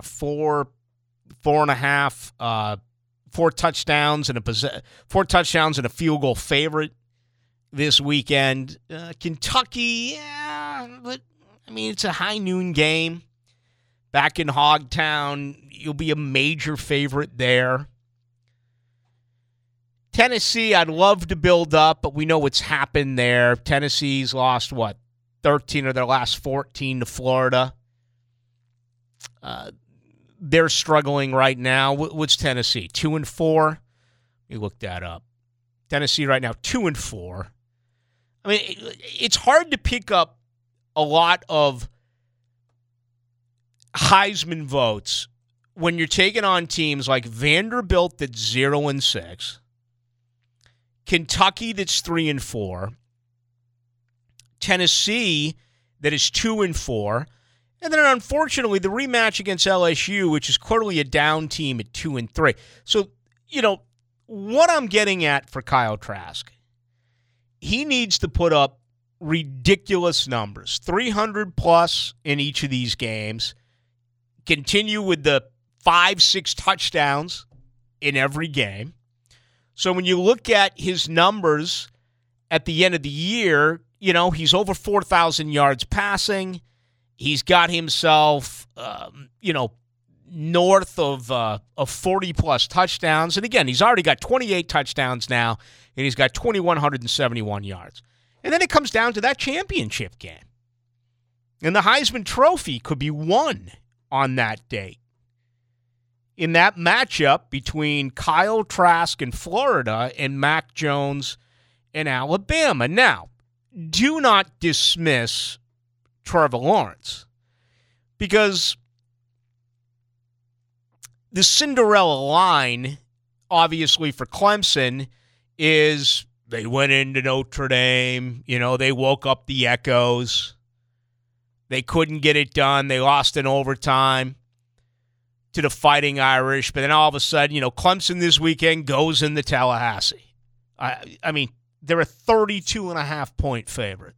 4.5, 4 touchdowns and a field goal favorite this weekend. Kentucky, but I mean, it's a high noon game. Back in Hogtown, you'll be a major favorite there. Tennessee, I'd love to build up, but we know what's happened there. Tennessee's lost, 13 of their last 14 to Florida. They're struggling right now. What's Tennessee? 2-4? Let me look that up. Tennessee right now, 2-4. I mean, it's hard to pick up a lot of Heisman votes when you're taking on teams like Vanderbilt that's 0-6, Kentucky that's 3-4, Tennessee that is 2-4, And then, unfortunately, the rematch against LSU, which is clearly a down team at 2-3. So, what I'm getting at for Kyle Trask, he needs to put up ridiculous numbers, 300 plus in each of these games, continue with the 5-6 touchdowns in every game. So when you look at his numbers at the end of the year, he's over 4,000 yards passing. He's got himself, north of 40-plus touchdowns. And again, he's already got 28 touchdowns now, and he's got 2,171 yards. And then it comes down to that championship game. And the Heisman Trophy could be won on that date. In that matchup between Kyle Trask in Florida and Mac Jones in Alabama. Now, do not dismiss Trevor Lawrence, because the Cinderella line, obviously, for Clemson is they went into Notre Dame. They woke up the echoes. They couldn't get it done. They lost in overtime to the Fighting Irish. But then all of a sudden, Clemson this weekend goes into Tallahassee. I mean, they're a 32.5-point favorite.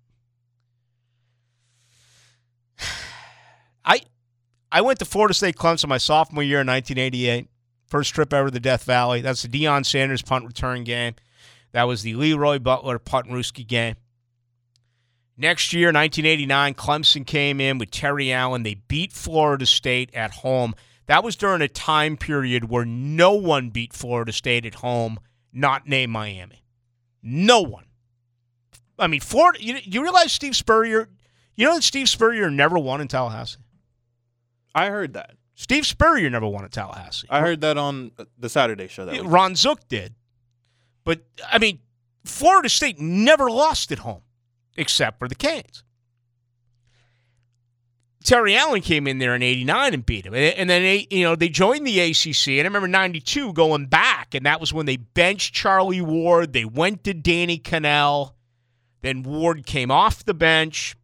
I went to Florida State Clemson my sophomore year in 1988. First trip ever to Death Valley. That's the Deion Sanders punt return game. That was the Leroy Butler punt Ruski game. Next year, 1989, Clemson came in with Terry Allen. They beat Florida State at home. That was during a time period where no one beat Florida State at home, not named Miami. No one. I mean, Florida, you realize Steve Spurrier, that Steve Spurrier never won in Tallahassee? I heard that. Steve Spurrier never won in Tallahassee. I heard that on the Saturday show. Ron Zook did. But, I mean, Florida State never lost at home, except for the Canes. Terry Allen came in there in 89 and beat him. And then, they joined the ACC. And I remember 92 going back, and that was when they benched Charlie Ward. They went to Danny Cannell. Then Ward came off the bench.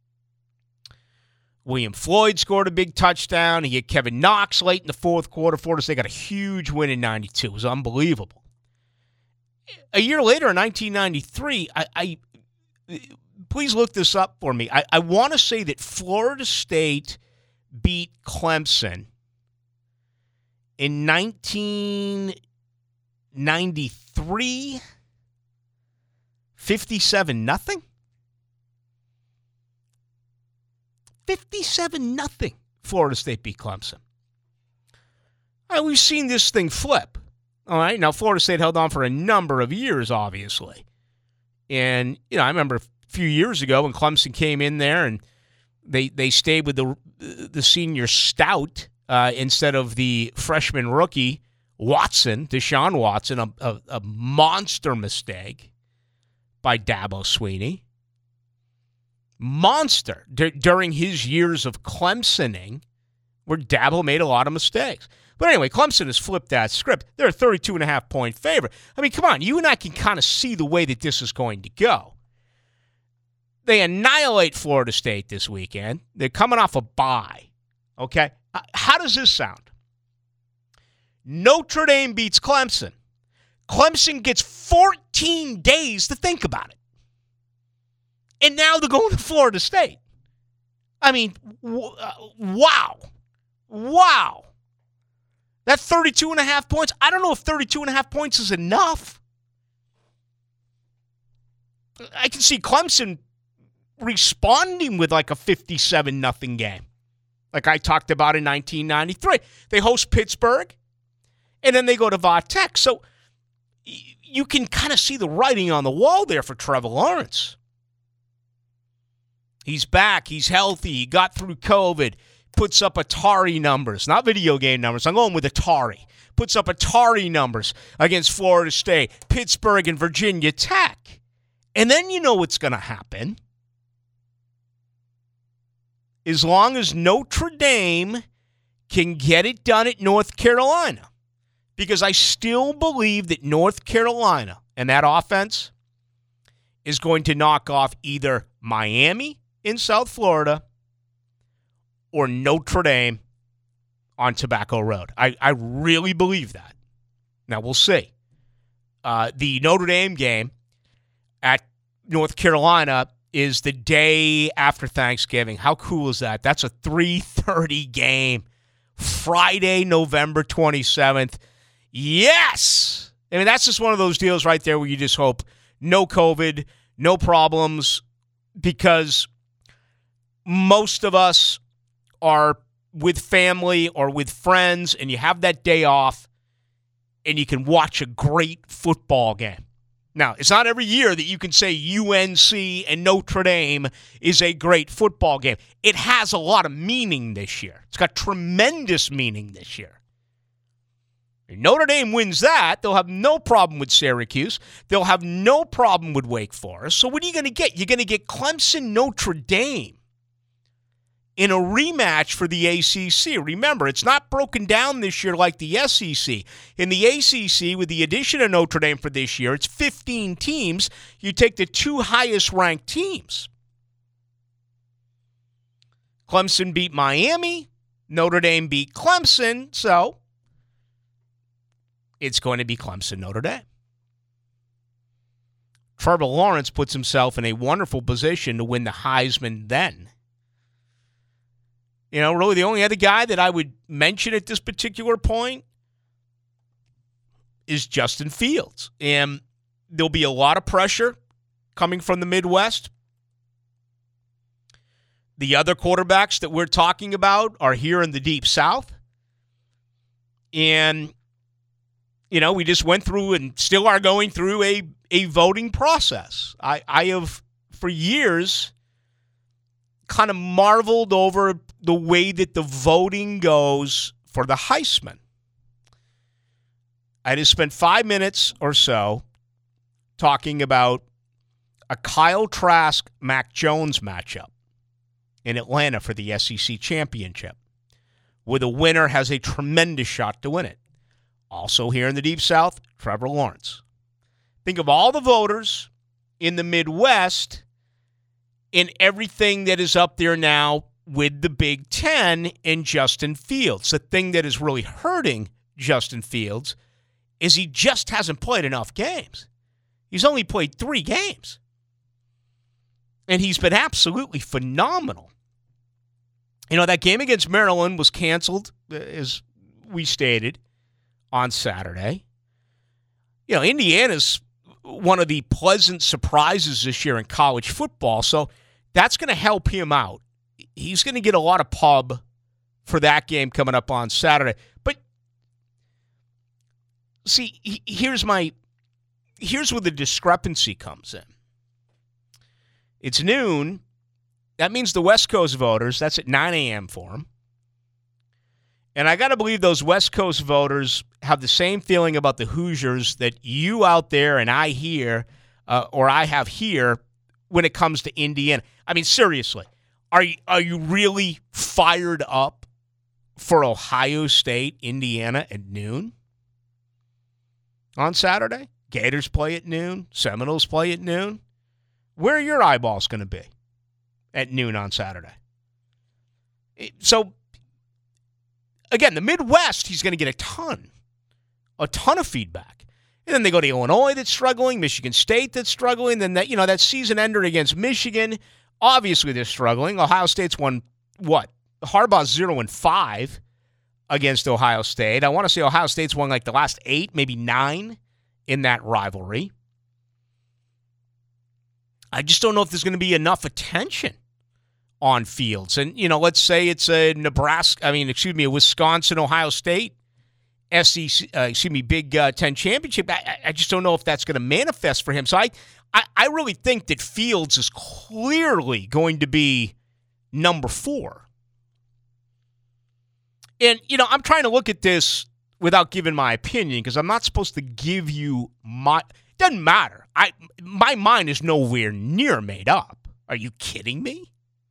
William Floyd scored a big touchdown. He had Kevin Knox late in the fourth quarter. Florida State got a huge win in 92. It was unbelievable. A year later, in 1993, please look this up for me. I want to say that Florida State beat Clemson in 1993, 57-0. 57-0. Florida State beat Clemson. All right, we've seen this thing flip. All right, now Florida State held on for a number of years, obviously. And, I remember a few years ago when Clemson came in there and they stayed with the senior stout instead of the freshman rookie, Deshaun Watson, a monster mistake by Dabo Swinney. Monster during his years of Clemsoning, where Dabo made a lot of mistakes. But anyway, Clemson has flipped that script. They're a 32.5-point favorite. I mean, come on. You and I can kind of see the way that this is going to go. They annihilate Florida State this weekend. They're coming off a bye. Okay? How does this sound? Notre Dame beats Clemson. Clemson gets 14 days to think about it. And now they're going to Florida State. I mean, wow. Wow. That 32.5 points, I don't know if 32.5 points is enough. I can see Clemson responding with like a 57-0 game, like I talked about in 1993. They host Pittsburgh, and then they go to Va-Tech. So you can kind of see the writing on the wall there for Trevor Lawrence. He's back. He's healthy. He got through COVID. Puts up Atari numbers, not video game numbers. I'm going with Atari. Puts up Atari numbers against Florida State, Pittsburgh, and Virginia Tech. And then you know what's going to happen. As long as Notre Dame can get it done at North Carolina. Because I still believe that North Carolina and that offense is going to knock off either Miami in South Florida or Notre Dame on Tobacco Road. I really believe that. Now, we'll see. The Notre Dame game at North Carolina is the day after Thanksgiving. How cool is that? That's a 3:30 game. Friday, November 27th. Yes! I mean, that's just one of those deals right there where you just hope no COVID, no problems, because most of us are with family or with friends, and you have that day off, and you can watch a great football game. Now, it's not every year that you can say UNC and Notre Dame is a great football game. It has a lot of meaning this year. It's got tremendous meaning this year. If Notre Dame wins that, they'll have no problem with Syracuse. They'll have no problem with Wake Forest. So what are you going to get? You're going to get Clemson, Notre Dame in a rematch for the ACC. Remember, it's not broken down this year like the SEC. In the ACC, with the addition of Notre Dame for this year, it's 15 teams. You take the two highest-ranked teams. Clemson beat Miami. Notre Dame beat Clemson. So it's going to be Clemson, Notre Dame. Trevor Lawrence puts himself in a wonderful position to win the Heisman then. You know, really the only other guy that I would mention at this particular point is Justin Fields. And there'll be a lot of pressure coming from the Midwest. The other quarterbacks that we're talking about are here in the Deep South. And, you know, we just went through and still are going through a voting process. I have, for years, kind of marveled over the way that the voting goes for the Heisman. I just spent 5 minutes or so talking about a Kyle Trask, Mac Jones matchup in Atlanta for the SEC championship, where the winner has a tremendous shot to win it. Also here in the Deep South, Trevor Lawrence. Think of all the voters in the Midwest in everything that is up there now with the Big Ten and Justin Fields. The thing that is really hurting Justin Fields is he just hasn't played enough games. He's only played 3 games. And he's been absolutely phenomenal. You know, that game against Maryland was canceled, as we stated, on Saturday. You know, Indiana's one of the pleasant surprises this year in college football, so that's going to help him out. He's going to get a lot of pub for that game coming up on Saturday. But, see, here's where the discrepancy comes in. It's noon. That means the West Coast voters, that's at 9 a.m. for them. And I got to believe those West Coast voters have the same feeling about the Hoosiers that you out there and I hear, or I have here, when it comes to Indiana. I mean, seriously, are you really fired up for Ohio State, Indiana at noon on Saturday? Gators play at noon. Seminoles play at noon. Where are your eyeballs going to be at noon on Saturday? So, again, the Midwest, he's going to get a ton of feedback. And then they go to Illinois that's struggling, Michigan State that's struggling. Then that season ender against Michigan, obviously they're struggling. Ohio State's won what? Harbaugh's 0-5 against Ohio State. I want to say Ohio State's won like the last 8, maybe 9 in that rivalry. I just don't know if there's going to be enough attention on Fields. And, let's say it's a Wisconsin-Ohio State Big Ten championship. I just don't know if that's going to manifest for him. So I really think that Fields is clearly going to be number 4. And, I'm trying to look at this without giving my opinion because I'm not supposed to give you it doesn't matter. My mind is nowhere near made up. Are you kidding me?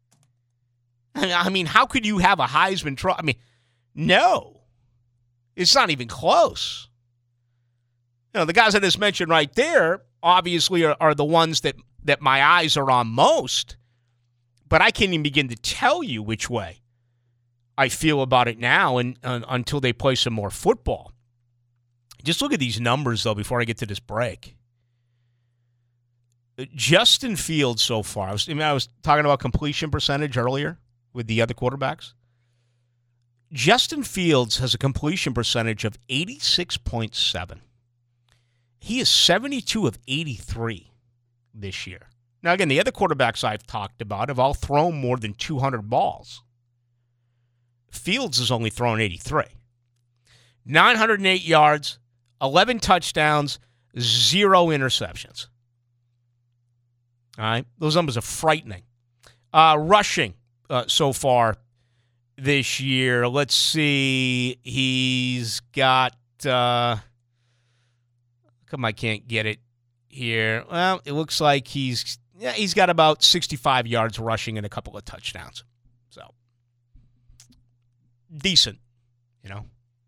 I mean, how could you have a Heisman trophy? I mean, no. It's not even close. The guys I just mentioned right there obviously are the ones that my eyes are on most, but I can't even begin to tell you which way I feel about it now and until they play some more football. Just look at these numbers, though, before I get to this break. Justin Fields so far, I was talking about completion percentage earlier with the other quarterbacks. Justin Fields has a completion percentage of 86.7. He is 72 of 83 this year. Now, again, the other quarterbacks I've talked about have all thrown more than 200 balls. Fields has only thrown 83. 908 yards, 11 touchdowns, 0 interceptions. All right? Those numbers are frightening. Rushing so far this year. Let's see. He's got, how come I can't get it here? Well, it looks like he's got about 65 yards rushing and a couple of touchdowns. So, decent, Going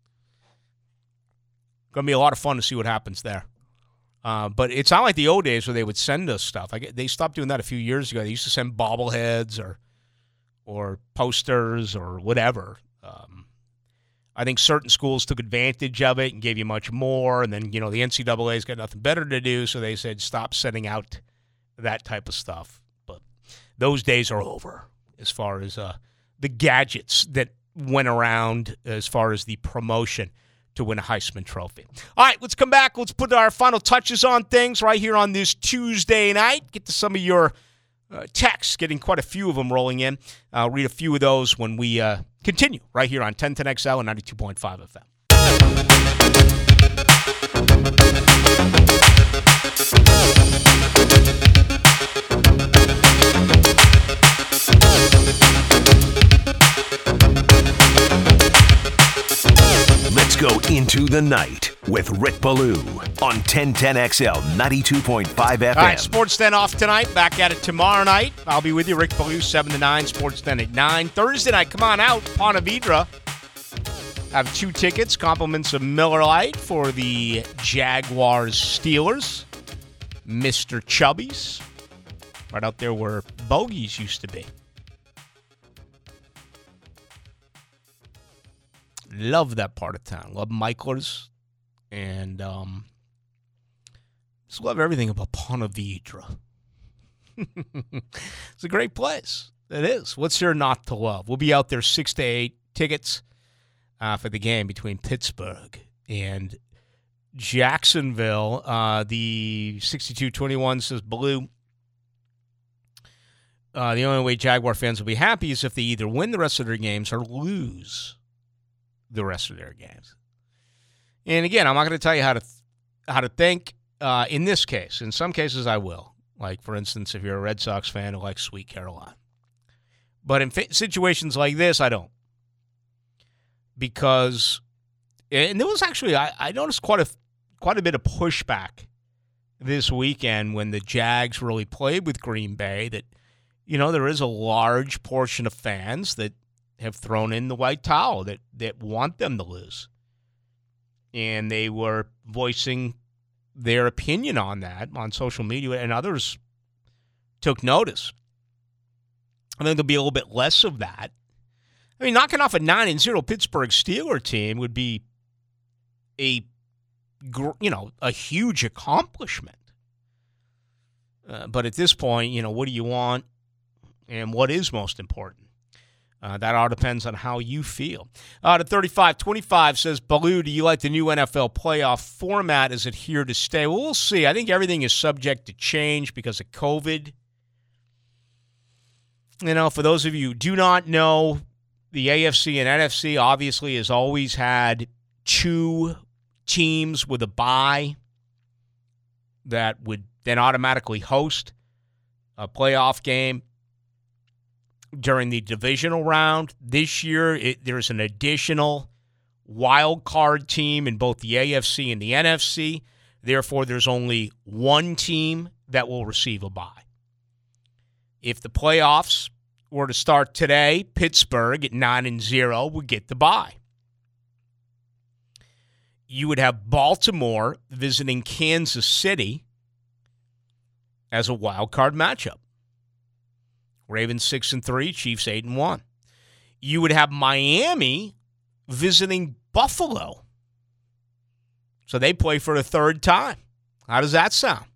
to be a lot of fun to see what happens there. But it's not like the old days where they would send us stuff. They stopped doing that a few years ago. They used to send bobbleheads or posters or whatever. I think certain schools took advantage of it and gave you much more. And then, the NCAA's got nothing better to do, so they said stop sending out that type of stuff. But those days are over as far as the gadgets that went around as far as the promotion to win a Heisman Trophy. All right, let's come back. Let's put our final touches on things right here on this Tuesday night. Get to some of your texts, getting quite a few of them rolling in. I'll read a few of those when we continue right here on 1010XL and 92.5 FM. Let's go into the night with Rick Ballou on 1010XL 92.5 FM. All right, Sports Den off tonight. Back at it tomorrow night. I'll be with you, Rick Ballou, 7 to 9. Sports Den at 9. Thursday night, come on out, Ponte Vedra. Have 2 tickets, compliments of Miller Lite for the Jaguars Steelers. Mr. Chubby's, right out there where Bogies used to be. Love that part of town. Love Michler's. And just love everything about Ponte Vedra. It's a great place. It is. What's there not to love? We'll be out there 6 to 8. Tickets for the game between Pittsburgh and Jacksonville. The 62-21 says Blue. The only way Jaguar fans will be happy is if they either win the rest of their games or lose the rest of their games. And again, I'm not going to tell you how to think in this case. In some cases, I will. Like, for instance, if you're a Red Sox fan who likes Sweet Caroline. But in situations like this, I don't. Because, and there was actually, I noticed quite a bit of pushback this weekend when the Jags really played with Green Bay, that, there is a large portion of fans that have thrown in the white towel, that want them to lose. And they were voicing their opinion on that on social media, and others took notice. I think there'll be a little bit less of that. I mean, knocking off a 9-0 Pittsburgh Steelers team would be a huge accomplishment. But at this point, what do you want and what is most important? That all depends on how you feel. The 3525 says, Ballou, do you like the new NFL playoff format? Is it here to stay? Well, we'll see. I think everything is subject to change because of COVID. For those of you who do not know, the AFC and NFC obviously has always had 2 teams with a bye that would then automatically host a playoff game during the divisional round. This year, there's an additional wild card team in both the AFC and the NFC. Therefore, there's only 1 team that will receive a bye. If the playoffs were to start today, Pittsburgh at 9-0 would get the bye. You would have Baltimore visiting Kansas City as a wild card matchup. Ravens 6-3, Chiefs 8-1. You would have Miami visiting Buffalo. So they play for the third time. How does that sound?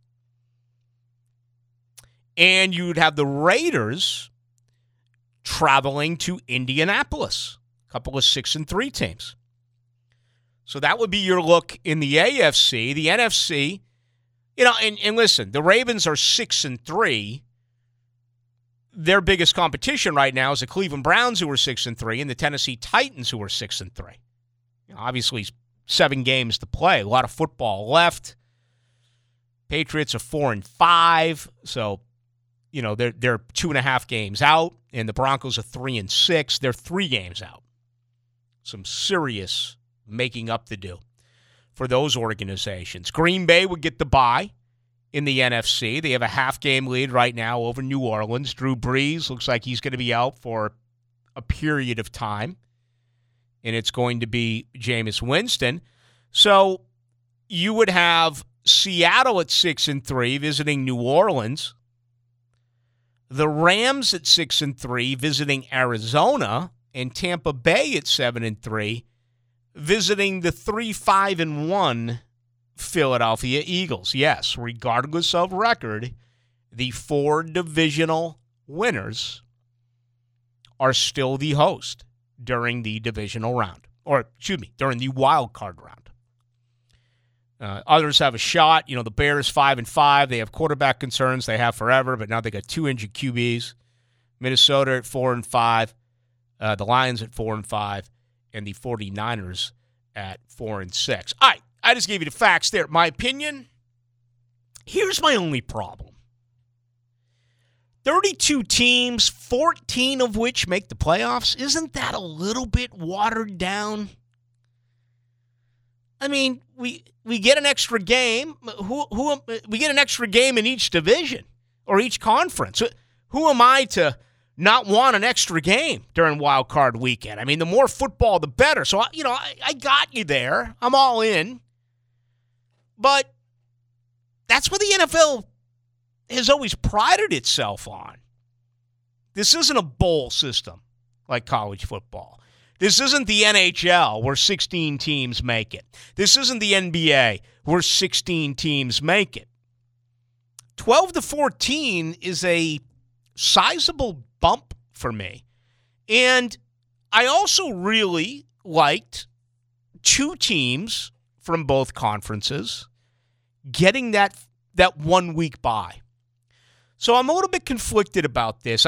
And you'd have the Raiders traveling to Indianapolis, a couple of 6-3 teams. So that would be your look in the AFC. The NFC, and listen, the Ravens are 6-3. Their biggest competition right now is the Cleveland Browns, who are 6-3, and the Tennessee Titans, who are 6-3. Obviously, 7 games to play. A lot of football left. Patriots are 4-5, so they're 2.5 games out, and the Broncos are 3-6. They're 3 games out. Some serious making up to do for those organizations. Green Bay would get the bye in the NFC. They have a half-game lead right now over New Orleans. Drew Brees looks like he's going to be out for a period of time, and it's going to be Jameis Winston. So you would have Seattle at 6-3 visiting New Orleans. The Rams at 6-3 visiting Arizona, and Tampa Bay at 7-3 visiting the 3-5-1 Philadelphia Eagles. Yes, regardless of record, the 4 divisional winners are still the host during the divisional round. During the wild card round. Others have a shot. The Bears 5-5. They have quarterback concerns. They have forever, but now they got 2 injured QBs. Minnesota at 4-5. The Lions at 4-5. And the 49ers at 4-6. All right, I just gave you the facts there. My opinion, here's my only problem. 32 teams, 14 of which make the playoffs. Isn't that a little bit watered down? I mean, we get an extra game. We get an extra game in each division or each conference. Who am I to not want an extra game during Wild Card Weekend? I mean, the more football, the better. So, I got you there. I'm all in. But that's what the NFL has always prided itself on. This isn't a bowl system like college football. This isn't the NHL where 16 teams make it. This isn't the NBA where 16 teams make it. 12-14 is a sizable bump for me. And I also really liked 2 teams from both conferences getting that 1 week bye. So I'm a little bit conflicted about this.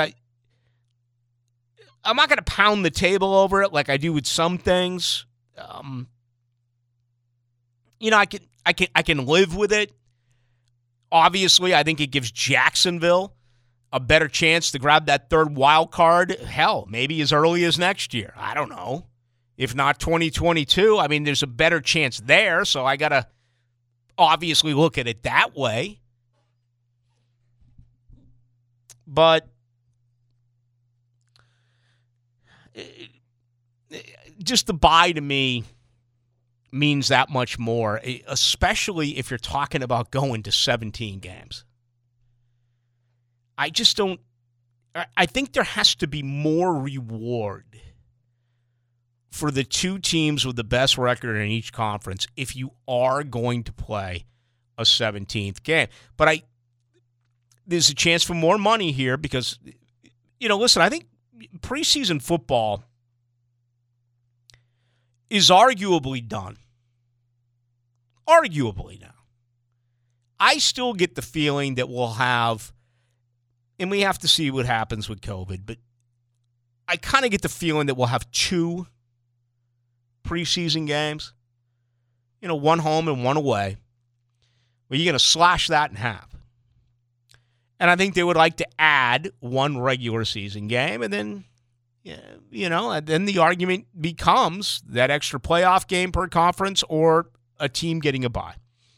I'm not going to pound the table over it like I do with some things. I can live with it. Obviously, I think it gives Jacksonville a better chance to grab that 3rd wild card. Hell, maybe as early as next year. I don't know. If not 2022, I mean, there's a better chance there. So I got to obviously look at it that way. But just the bye to me means that much more, especially if you're talking about going to 17 games. I think there has to be more reward for the 2 teams with the best record in each conference if you are going to play a 17th game. But there's a chance for more money here because, listen, I think preseason football is arguably done. Arguably now. I still get the feeling that we'll have, and we have to see what happens with COVID, but I kind of get the feeling that we'll have 2 preseason games, 1 home and 1 away, where you're going to slash that in half. And I think they would like to add 1 regular season game, and then, and then the argument becomes that extra playoff game per conference or a team getting a bye.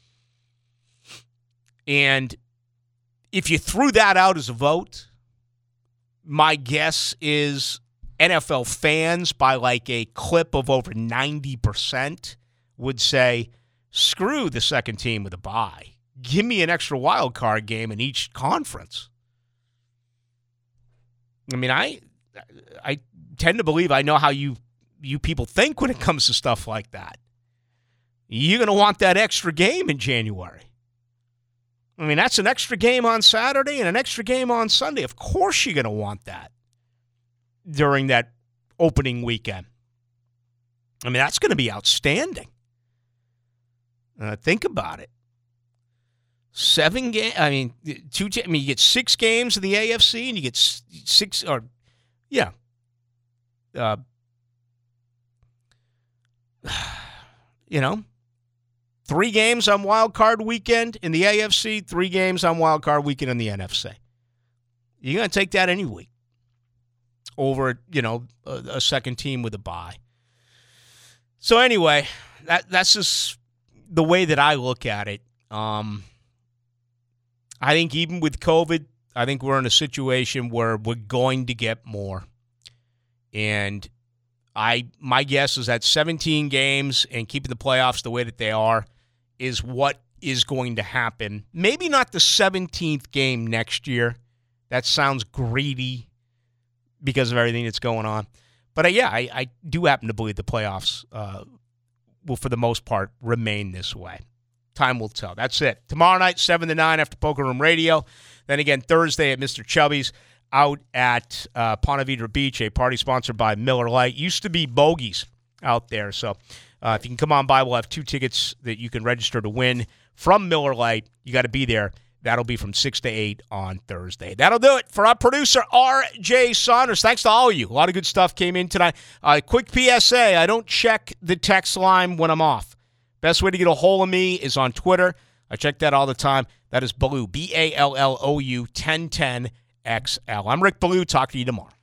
And if you threw that out as a vote, my guess is NFL fans, by like a clip of over 90%, would say, screw the second team with a bye. Give me an extra wild card game in each conference. I mean, I tend to believe I know how you people think when it comes to stuff like that. You're going to want that extra game in January. I mean, that's an extra game on Saturday and an extra game on Sunday. Of course you're going to want that during that opening weekend. I mean, that's going to be outstanding. Think about it. 7 games. I mean, you get 6 games in the AFC, and you get 6 or yeah. 3 games on Wild Card Weekend in the AFC, 3 games on Wild Card Weekend in the NFC. You're going to take that any week over, a second team with a bye. So anyway, that's just the way that I look at it. I think even with COVID, I think we're in a situation where we're going to get more. And my guess is that 17 games and keeping the playoffs the way that they are is what is going to happen. Maybe not the 17th game next year. That sounds greedy because of everything that's going on. But I do happen to believe the playoffs will, for the most part, remain this way. Time will tell. That's it. Tomorrow night, 7 to 9 after Poker Room Radio. Then again, Thursday at Mr. Chubby's out at Ponte Vedra Beach, a party sponsored by Miller Lite. Used to be Bogies out there. So if you can come on by, we'll have 2 tickets that you can register to win from Miller Lite. You got to be there. That'll be from 6 to 8 on Thursday. That'll do it for our producer, R.J. Saunders. Thanks to all of you. A lot of good stuff came in tonight. Quick PSA, I don't check the text line when I'm off. Best way to get a hold of me is on Twitter. I check that all the time. That is Ballou, Ballou, 1010XL. I'm Rick Ballou. Talk to you tomorrow.